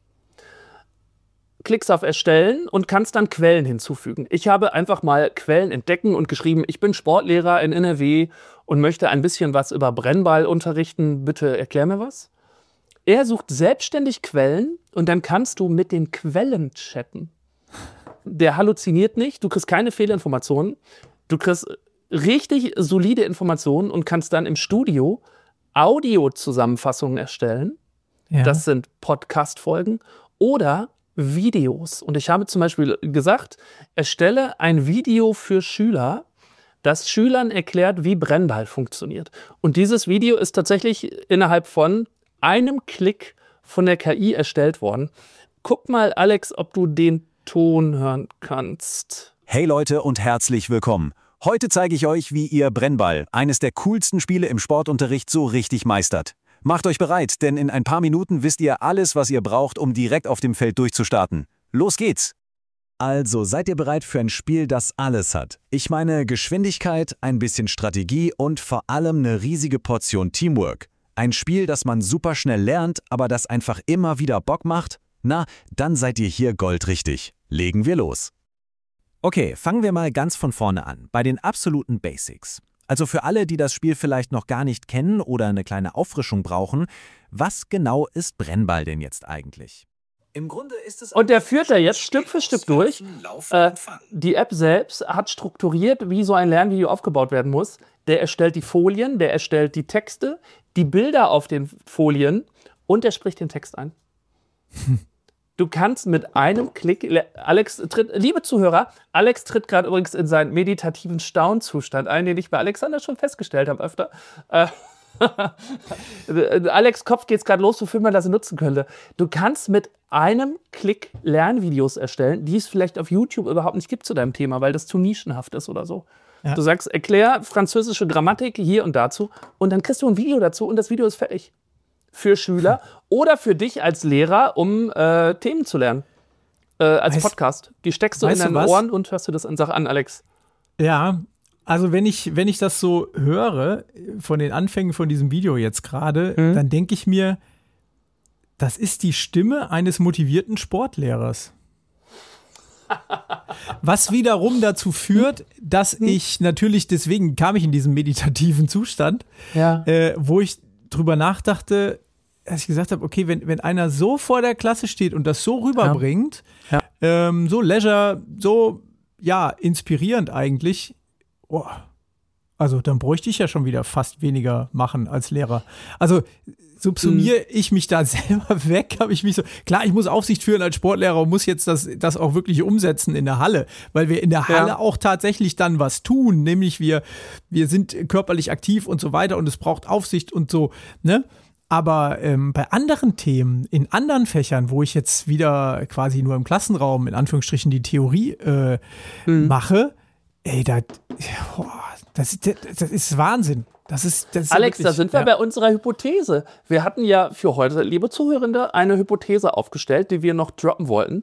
Klickst auf Erstellen und kannst dann Quellen hinzufügen. Ich habe einfach mal Quellen entdecken und geschrieben, ich bin Sportlehrer in NRW und möchte ein bisschen was über Brennball unterrichten. Bitte erklär mir was. Er sucht selbstständig Quellen und dann kannst du mit den Quellen chatten. Der halluziniert nicht, du kriegst keine Fehlinformationen, du kriegst richtig solide Informationen und kannst dann im Studio Audio-Zusammenfassungen erstellen. Ja. Das sind Podcast-Folgen oder Videos. Und ich habe zum Beispiel gesagt, erstelle ein Video für Schüler, das Schülern erklärt, wie Brennball funktioniert. Und dieses Video ist tatsächlich innerhalb von einem Klick von der KI erstellt worden. Guck mal, Alex, ob du den Ton hören kannst. Hey Leute und herzlich willkommen. Heute zeige ich euch, wie ihr Brennball, eines der coolsten Spiele im Sportunterricht, so richtig meistert. Macht euch bereit, denn in ein paar Minuten wisst ihr alles, was ihr braucht, um direkt auf dem Feld durchzustarten. Los geht's! Also, seid ihr bereit für ein Spiel, das alles hat? Ich meine Geschwindigkeit, ein bisschen Strategie und vor allem eine riesige Portion Teamwork. Ein Spiel, das man super schnell lernt, aber das einfach immer wieder Bock macht? Na, dann seid ihr hier goldrichtig. Legen wir los. Okay, fangen wir mal ganz von vorne an, bei den absoluten Basics. Also für alle, die das Spiel vielleicht noch gar nicht kennen oder eine kleine Auffrischung brauchen, was genau ist Brennball denn jetzt eigentlich? Im Grunde ist es und der führt da jetzt Stück für Stück durch. Die App selbst hat strukturiert, wie so ein Lernvideo aufgebaut werden muss. Der erstellt die Folien, der erstellt die Texte, die Bilder auf den Folien und der spricht den Text ein. Du kannst mit einem Klick, liebe Zuhörer, Alex tritt gerade übrigens in seinen meditativen Staunzustand ein, den ich bei Alexander schon festgestellt habe öfter. Alex' Kopf geht's gerade los, wofür man das nutzen könnte. Du kannst mit einem Klick Lernvideos erstellen, die es vielleicht auf YouTube überhaupt nicht gibt zu deinem Thema, weil das zu nischenhaft ist oder so. Ja. Du sagst, erklär französische Grammatik hier und dazu und dann kriegst du ein Video dazu und das Video ist fertig. Für Schüler oder für dich als Lehrer, um Themen zu lernen. Als Podcast. Die steckst du in deinen Ohren und hörst du das an, Alex. Ja, also wenn ich das so höre, von den Anfängen von diesem Video jetzt gerade, dann denke ich mir, das ist die Stimme eines motivierten Sportlehrers. Was wiederum dazu führt, dass ich natürlich, deswegen kam ich in diesen meditativen Zustand, wo ich drüber nachdachte, dass ich gesagt habe, okay, wenn einer so vor der Klasse steht und das so rüberbringt, so Leisure, so inspirierend eigentlich, also dann bräuchte ich ja schon wieder fast weniger machen als Lehrer. Also subsumiere ich mich da selber weg, habe ich mich so, klar, ich muss Aufsicht führen als Sportlehrer und muss jetzt das auch wirklich umsetzen in der Halle, weil wir in der Halle auch tatsächlich dann was tun, nämlich wir sind körperlich aktiv und so weiter und es braucht Aufsicht und so, ne? Aber bei anderen Themen, in anderen Fächern, wo ich jetzt wieder quasi nur im Klassenraum, in Anführungsstrichen, die Theorie mache, ey, das ist Wahnsinn. Das ist Alex, wirklich, da sind wir bei unserer Hypothese. Wir hatten ja für heute, liebe Zuhörende, eine Hypothese aufgestellt, die wir noch droppen wollten.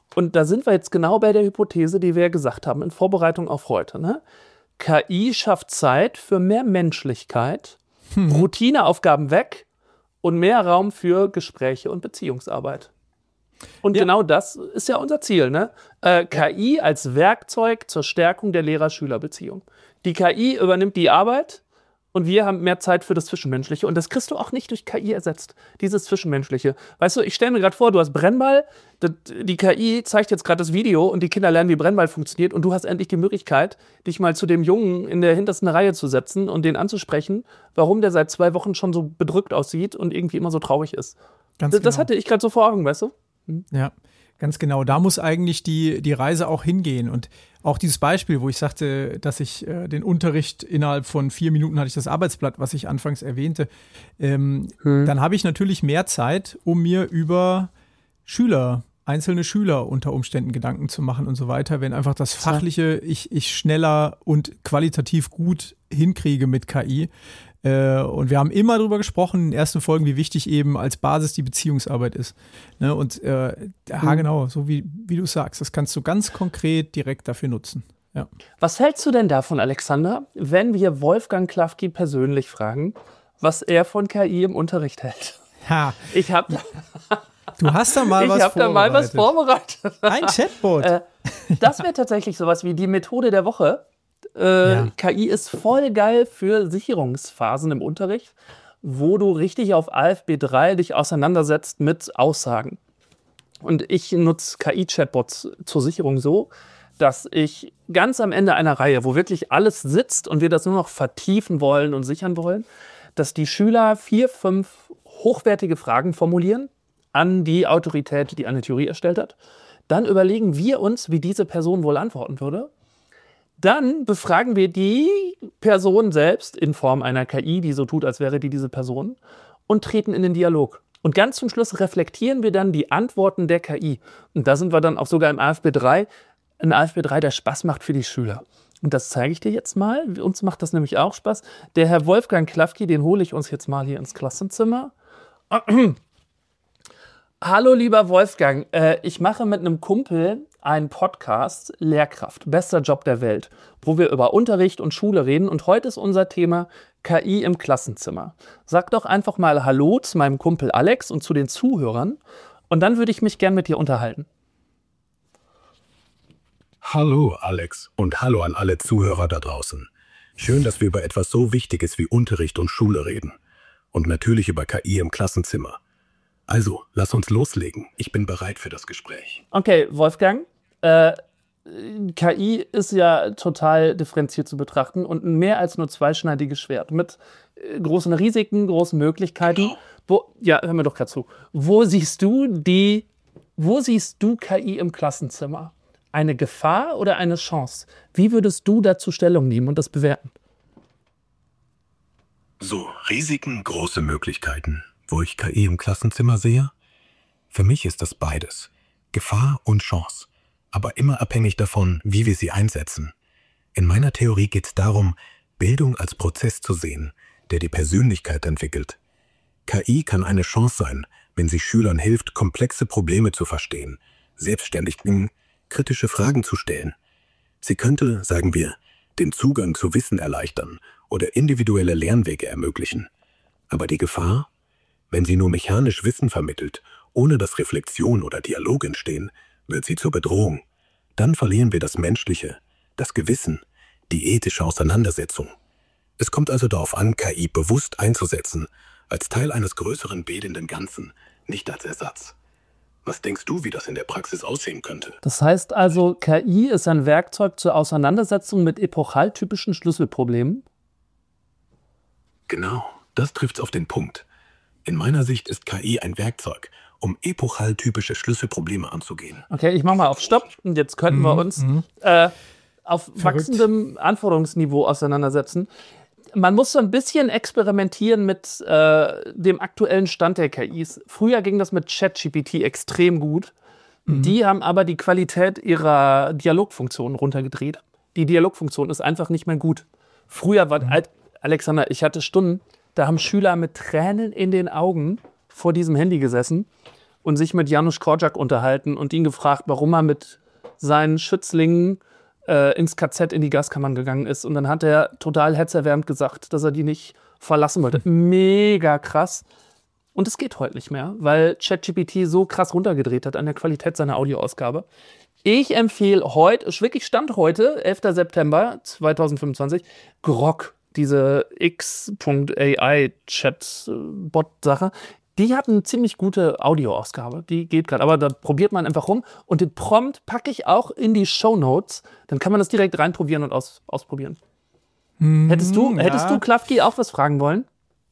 Und da sind wir jetzt genau bei der Hypothese, die wir ja gesagt haben, in Vorbereitung auf heute. Ne? KI schafft Zeit für mehr Menschlichkeit, Routineaufgaben weg und mehr Raum für Gespräche und Beziehungsarbeit. Und genau das ist ja unser Ziel. Ne? KI als Werkzeug zur Stärkung der Lehrer-Schüler-Beziehung. Die KI übernimmt die Arbeit und wir haben mehr Zeit für das Zwischenmenschliche. Und das kriegst du auch nicht durch KI ersetzt, dieses Zwischenmenschliche. Weißt du, ich stelle mir gerade vor, du hast Brennball, die KI zeigt jetzt gerade das Video und die Kinder lernen, wie Brennball funktioniert und du hast endlich die Möglichkeit, dich mal zu dem Jungen in der hintersten Reihe zu setzen und den anzusprechen, warum der seit 2 Wochen schon so bedrückt aussieht und irgendwie immer so traurig ist. Das hatte ich gerade so vor Augen, weißt du? Ja, ganz genau. Da muss eigentlich die Reise auch hingehen. Und auch dieses Beispiel, wo ich sagte, dass ich den Unterricht innerhalb von 4 Minuten hatte ich das Arbeitsblatt, was ich anfangs erwähnte, dann habe ich natürlich mehr Zeit, um mir über einzelne Schüler unter Umständen Gedanken zu machen und so weiter, wenn einfach das Fachliche ich schneller und qualitativ gut hinkriege mit KI. Und wir haben immer darüber gesprochen in den ersten Folgen, wie wichtig eben als Basis die Beziehungsarbeit ist. Ne? Und genau, so wie du sagst, das kannst du ganz konkret direkt dafür nutzen. Ja. Was hältst du denn davon, Alexander, wenn wir Wolfgang Klafki persönlich fragen, was er von KI im Unterricht hält? Ha. Du hast da mal was vorbereitet. Ein Chatbot. Das wäre tatsächlich sowas wie die Methode der Woche. KI ist voll geil für Sicherungsphasen im Unterricht, wo du richtig auf AFB 3 dich auseinandersetzt mit Aussagen. Und ich nutze KI-Chatbots zur Sicherung so, dass ich ganz am Ende einer Reihe, wo wirklich alles sitzt und wir das nur noch vertiefen wollen und sichern wollen, dass die Schüler 4, 5 hochwertige Fragen formulieren an die Autorität, die eine Theorie erstellt hat. Dann überlegen wir uns, wie diese Person wohl antworten würde. Dann befragen wir die Person selbst in Form einer KI, die so tut, als wäre die diese Person, und treten in den Dialog. Und ganz zum Schluss reflektieren wir dann die Antworten der KI. Und da sind wir dann auch sogar im AFB 3, ein AFB 3, der Spaß macht für die Schüler. Und das zeige ich dir jetzt mal. Uns macht das nämlich auch Spaß. Der Herr Wolfgang Klafki, den hole ich uns jetzt mal hier ins Klassenzimmer. Hallo, lieber Wolfgang. Ich mache mit einem Kumpel einen Podcast, Lehrkraft, bester Job der Welt, wo wir über Unterricht und Schule reden. Und heute ist unser Thema KI im Klassenzimmer. Sag doch einfach mal Hallo zu meinem Kumpel Alex und zu den Zuhörern. Und dann würde ich mich gern mit dir unterhalten. Hallo Alex und hallo an alle Zuhörer da draußen. Schön, dass wir über etwas so Wichtiges wie Unterricht und Schule reden. Und natürlich über KI im Klassenzimmer. Also, lass uns loslegen. Ich bin bereit für das Gespräch. Okay, Wolfgang, KI ist ja total differenziert zu betrachten und ein mehr als nur zweischneidiges Schwert mit großen Risiken, großen Möglichkeiten. Genau. Hör mir doch gerade zu. Wo siehst du KI im Klassenzimmer? Eine Gefahr oder eine Chance? Wie würdest du dazu Stellung nehmen und das bewerten? So, Risiken, große Möglichkeiten. Wo ich KI im Klassenzimmer sehe? Für mich ist das beides. Gefahr und Chance. Aber immer abhängig davon, wie wir sie einsetzen. In meiner Theorie geht es darum, Bildung als Prozess zu sehen, der die Persönlichkeit entwickelt. KI kann eine Chance sein, wenn sie Schülern hilft, komplexe Probleme zu verstehen, selbstständig kritische Fragen zu stellen. Sie könnte, sagen wir, den Zugang zu Wissen erleichtern oder individuelle Lernwege ermöglichen. Aber die Gefahr? Wenn sie nur mechanisch Wissen vermittelt, ohne dass Reflexion oder Dialog entstehen, wird sie zur Bedrohung. Dann verlieren wir das Menschliche, das Gewissen, die ethische Auseinandersetzung. Es kommt also darauf an, KI bewusst einzusetzen, als Teil eines größeren bildenden Ganzen, nicht als Ersatz. Was denkst du, wie das in der Praxis aussehen könnte? Das heißt also, KI ist ein Werkzeug zur Auseinandersetzung mit epochaltypischen Schlüsselproblemen? Genau, das trifft's auf den Punkt. In meiner Sicht ist KI ein Werkzeug, um epochaltypische Schlüsselprobleme anzugehen. Okay, ich mach mal auf Stopp und jetzt könnten wir uns auf wachsendem Anforderungsniveau auseinandersetzen. Man muss so ein bisschen experimentieren mit dem aktuellen Stand der KIs. Früher ging das mit ChatGPT extrem gut. Die haben aber die Qualität ihrer Dialogfunktion runtergedreht. Die Dialogfunktion ist einfach nicht mehr gut. Früher war, Alexander, ich hatte Stunden, da haben Schüler mit Tränen in den Augen vor diesem Handy gesessen und sich mit Janusz Korczak unterhalten und ihn gefragt, warum er mit seinen Schützlingen ins KZ in die Gaskammern gegangen ist. Und dann hat er total hetzerwärmend gesagt, dass er die nicht verlassen wollte. Mega krass. Und es geht heute nicht mehr, weil ChatGPT so krass runtergedreht hat an der Qualität seiner Audioausgabe. Ich empfehle heute, ist wirklich Stand heute, 11. September 2025, Grok, diese X.AI Chatbot-Sache. Die hat eine ziemlich gute Audioausgabe, die geht gerade. Aber da probiert man einfach rum. Und den Prompt packe ich auch in die Shownotes. Dann kann man das direkt reinprobieren und ausprobieren. Hättest du, Klafki, auch was fragen wollen?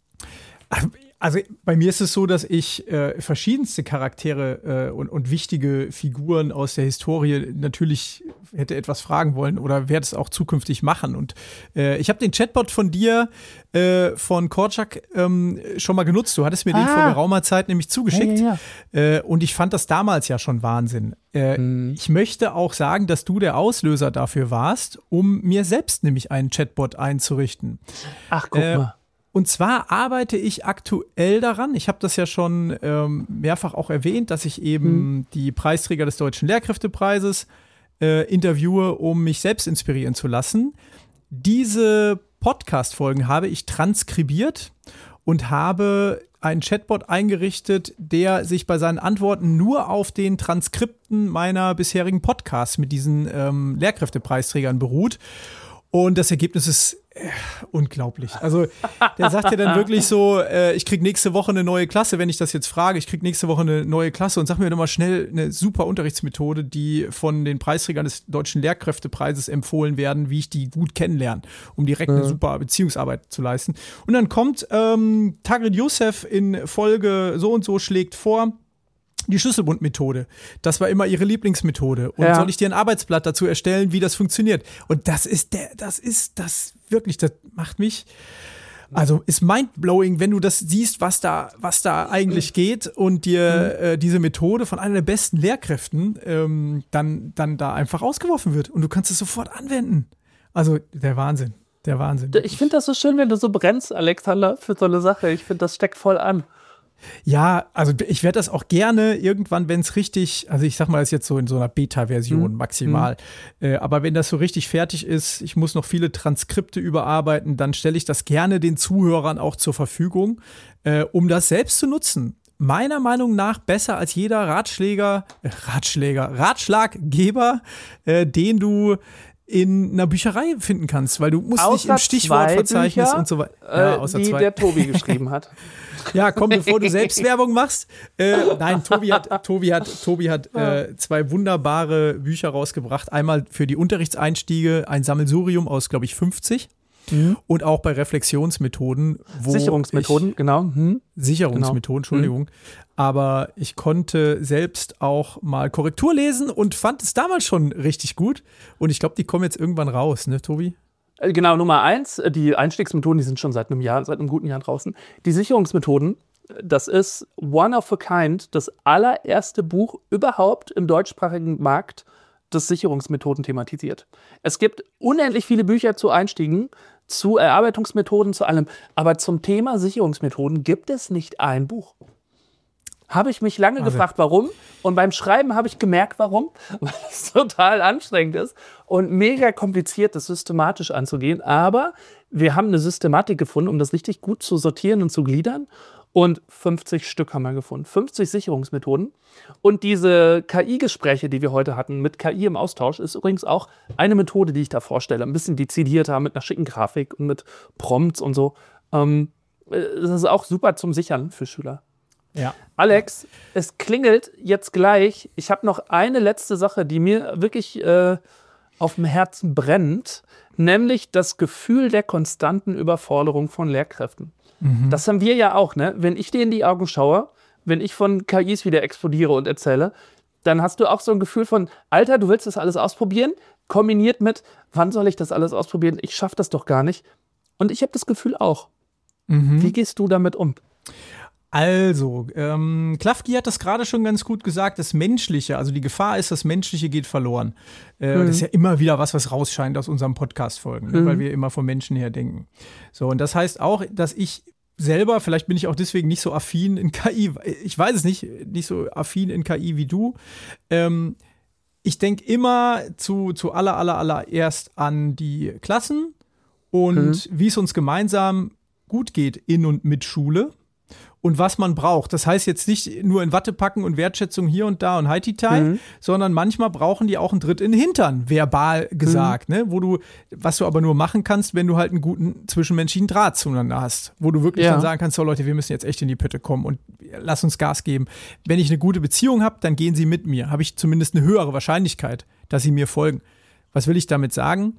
Also bei mir ist es so, dass ich verschiedenste Charaktere und wichtige Figuren aus der Historie natürlich hätte etwas fragen wollen oder werde es auch zukünftig machen. Und ich habe den Chatbot von dir, von Korczak, schon mal genutzt. Du hattest mir den vor geraumer Zeit nämlich zugeschickt. Ja. Und ich fand das damals ja schon Wahnsinn. Ich möchte auch sagen, dass du der Auslöser dafür warst, um mir selbst nämlich einen Chatbot einzurichten. Ach, guck mal. Und zwar arbeite ich aktuell daran, ich habe das ja schon mehrfach auch erwähnt, dass ich eben die Preisträger des Deutschen Lehrkräftepreises interviewe, um mich selbst inspirieren zu lassen. Diese Podcast-Folgen habe ich transkribiert und habe einen Chatbot eingerichtet, der sich bei seinen Antworten nur auf den Transkripten meiner bisherigen Podcasts mit diesen Lehrkräftepreisträgern beruht. Und das Ergebnis ist unglaublich. Also der sagt ja dann wirklich so, ich krieg nächste Woche eine neue Klasse, wenn ich das jetzt frage, ich krieg nächste Woche eine neue Klasse und sag mir doch mal schnell eine super Unterrichtsmethode, die von den Preisträgern des Deutschen Lehrkräftepreises empfohlen werden, wie ich die gut kennenlerne, um direkt eine super Beziehungsarbeit zu leisten. Und dann kommt Tagrid Youssef in Folge so und so schlägt vor, die Schlüsselbund-Methode. Das war immer ihre Lieblingsmethode. Und soll ich dir ein Arbeitsblatt dazu erstellen, wie das funktioniert? Und das macht mich, also ist mindblowing, wenn du das siehst, was da eigentlich geht und dir diese Methode von einer der besten Lehrkräften dann da einfach rausgeworfen wird. Und du kannst es sofort anwenden. Also der Wahnsinn. Ich finde das so schön, wenn du so brennst, Alexander, für so eine Sache. Ich finde, das steckt voll an. Ja, also ich werde das auch gerne irgendwann, wenn es richtig, also ich sag mal, das ist jetzt so in so einer Beta-Version maximal, aber wenn das so richtig fertig ist, ich muss noch viele Transkripte überarbeiten, dann stelle ich das gerne den Zuhörern auch zur Verfügung, um das selbst zu nutzen. Meiner Meinung nach besser als jeder Ratschlaggeber, den du in einer Bücherei finden kannst, weil du musst nicht im Stichwortverzeichnis und so weiter. Ja, die der Tobi geschrieben hat. Ja, komm, bevor du selbst Werbung machst. Nein, Tobi hat 2 wunderbare Bücher rausgebracht. Einmal für die Unterrichtseinstiege, ein Sammelsurium aus, glaube ich, 50. Und auch bei Reflexionsmethoden. Sicherungsmethoden, genau. Sicherungsmethoden, Entschuldigung. Aber ich konnte selbst auch mal Korrektur lesen und fand es damals schon richtig gut. Und ich glaube, die kommen jetzt irgendwann raus, ne, Tobi? Genau, Nummer 1, die Einstiegsmethoden, die sind schon seit einem guten Jahr draußen. Die Sicherungsmethoden, das ist one of a kind, das allererste Buch überhaupt im deutschsprachigen Markt, das Sicherungsmethoden thematisiert. Es gibt unendlich viele Bücher zu Einstiegen, zu Erarbeitungsmethoden, zu allem. Aber zum Thema Sicherungsmethoden gibt es nicht ein Buch. Habe ich mich lange gefragt, warum. Und beim Schreiben habe ich gemerkt, warum. Weil es total anstrengend ist und mega kompliziert, das systematisch anzugehen. Aber wir haben eine Systematik gefunden, um das richtig gut zu sortieren und zu gliedern. Und 50 Stück haben wir gefunden. 50 Sicherungsmethoden. Und diese KI-Gespräche, die wir heute hatten, mit KI im Austausch, ist übrigens auch eine Methode, die ich da vorstelle. Ein bisschen dezidierter, mit einer schicken Grafik und mit Prompts und so. Das ist auch super zum Sichern für Schüler. Ja. Alex, es klingelt jetzt gleich. Ich habe noch eine letzte Sache, die mir wirklich auf dem Herzen brennt, nämlich das Gefühl der konstanten Überforderung von Lehrkräften. Das haben wir ja auch, ne? Wenn ich dir in die Augen schaue, wenn ich von KIs wieder explodiere und erzähle, dann hast du auch so ein Gefühl von, Alter, du willst das alles ausprobieren, kombiniert mit, wann soll ich das alles ausprobieren? Ich schaffe das doch gar nicht. Und ich habe das Gefühl auch. Wie gehst du damit um? Also, Klafki hat das gerade schon ganz gut gesagt, das Menschliche, also die Gefahr ist, das Menschliche geht verloren. Das ist ja immer wieder was rausscheint aus unserem Podcast-Folgen, ne, weil wir immer vom Menschen her denken. So, und das heißt auch, dass ich selber, vielleicht bin ich auch deswegen nicht so affin in KI, ich weiß es nicht so affin in KI wie du. Ich denke immer zu allererst an die Klassen und wie es uns gemeinsam gut geht in und mit Schule und was man braucht. Das heißt jetzt nicht nur in Watte packen und Wertschätzung hier und da und Heititai, sondern manchmal brauchen die auch einen Tritt in den Hintern, verbal gesagt, ne? Was du aber nur machen kannst, wenn du halt einen guten zwischenmenschlichen Draht zueinander hast, wo du wirklich dann sagen kannst, so Leute, wir müssen jetzt echt in die Pütte kommen und lass uns Gas geben. Wenn ich eine gute Beziehung habe, dann gehen sie mit mir. Habe ich zumindest eine höhere Wahrscheinlichkeit, dass sie mir folgen. Was will ich damit sagen?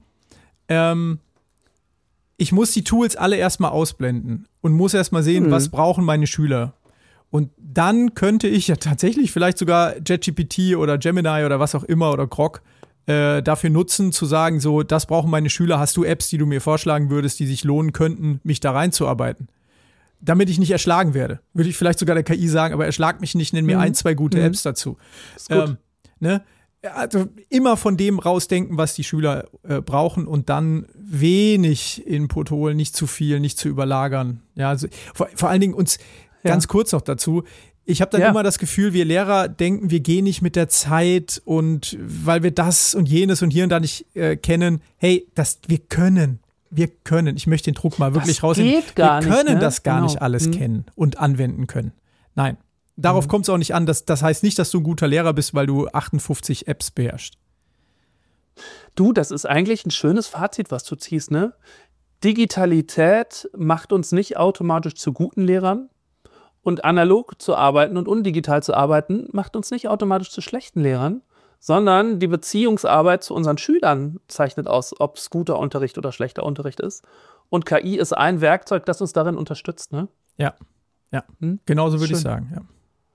Ich muss die Tools alle erstmal ausblenden und muss erstmal sehen, was brauchen meine Schüler. Und dann könnte ich ja tatsächlich vielleicht sogar ChatGPT oder Gemini oder was auch immer oder Grok dafür nutzen, zu sagen, so, das brauchen meine Schüler, hast du Apps, die du mir vorschlagen würdest, die sich lohnen könnten, mich da reinzuarbeiten. Damit ich nicht erschlagen werde. Würde ich vielleicht sogar der KI sagen, aber erschlag mich nicht, nenn mir 1, 2 gute Apps dazu. Ist gut. Ne? Also immer von dem rausdenken, was die Schüler brauchen und dann wenig Input holen, nicht zu viel, nicht zu überlagern. Ja, also vor allen Dingen uns ganz kurz noch dazu. Ich habe dann immer das Gefühl, wir Lehrer denken, wir gehen nicht mit der Zeit und weil wir das und jenes und hier und da nicht kennen. Hey, wir können. Ich möchte den Druck mal wirklich rausnehmen. Wir können das gar nicht alles kennen und anwenden können. Nein. Darauf kommt es auch nicht an. Das heißt nicht, dass du ein guter Lehrer bist, weil du 58 Apps beherrschst. Du, das ist eigentlich ein schönes Fazit, was du ziehst, ne? Digitalität macht uns nicht automatisch zu guten Lehrern und analog zu arbeiten und undigital zu arbeiten macht uns nicht automatisch zu schlechten Lehrern, sondern die Beziehungsarbeit zu unseren Schülern zeichnet aus, ob es guter Unterricht oder schlechter Unterricht ist. Und KI ist ein Werkzeug, das uns darin unterstützt, ne? Ja, genauso würde ich sagen, ja.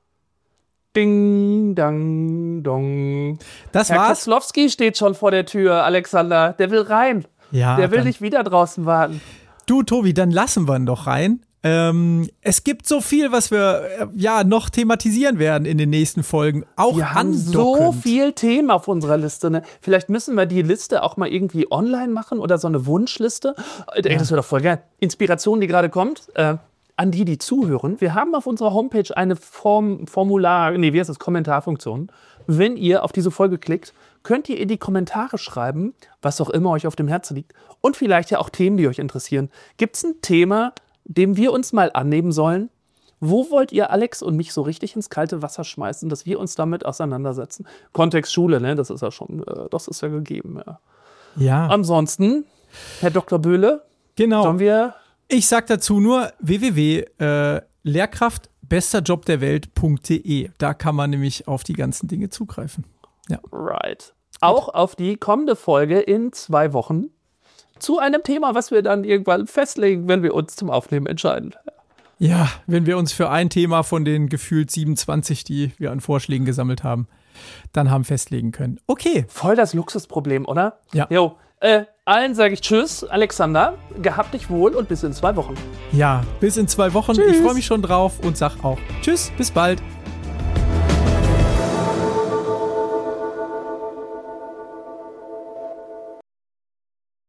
Ding, dang, dong. Das Herr war's. Koslowski steht schon vor der Tür, Alexander. Der will rein. Ja, der will nicht wieder draußen warten. Du, Tobi, dann lassen wir ihn doch rein. Es gibt so viel, was wir noch thematisieren werden in den nächsten Folgen. Auch wir haben so viel Themen auf unserer Liste. Ne? Vielleicht müssen wir die Liste auch mal irgendwie online machen oder so eine Wunschliste. Ey, das wäre doch voll geil. Inspiration, die gerade kommt. An die zuhören. Wir haben auf unserer Homepage eine Kommentarfunktion. Wenn ihr auf diese Folge klickt, könnt ihr in die Kommentare schreiben, was auch immer euch auf dem Herzen liegt. Und vielleicht ja auch Themen, die euch interessieren. Gibt es ein Thema, dem wir uns mal annehmen sollen? Wo wollt ihr Alex und mich so richtig ins kalte Wasser schmeißen, dass wir uns damit auseinandersetzen? Kontext Schule, ne? Das ist ja schon, das ist ja gegeben. Ja. Ansonsten, Herr Dr. Böhle, sollen wir... Ich sag dazu nur www.lehrkraftbesterjobderwelt.de. Da kann man nämlich auf die ganzen Dinge zugreifen. Ja. Right. Auch auf die kommende Folge in 2 Wochen zu einem Thema, was wir dann irgendwann festlegen, wenn wir uns zum Aufnehmen entscheiden. Ja, wenn wir uns für ein Thema von den gefühlt 27, die wir an Vorschlägen gesammelt haben, dann haben festlegen können. Okay. Voll das Luxusproblem, oder? Ja. Jo. Allen sage ich Tschüss, Alexander, gehabt dich wohl und bis in 2 Wochen. Ja, bis in 2 Wochen. Tschüss. Ich freue mich schon drauf und sag auch Tschüss, bis bald.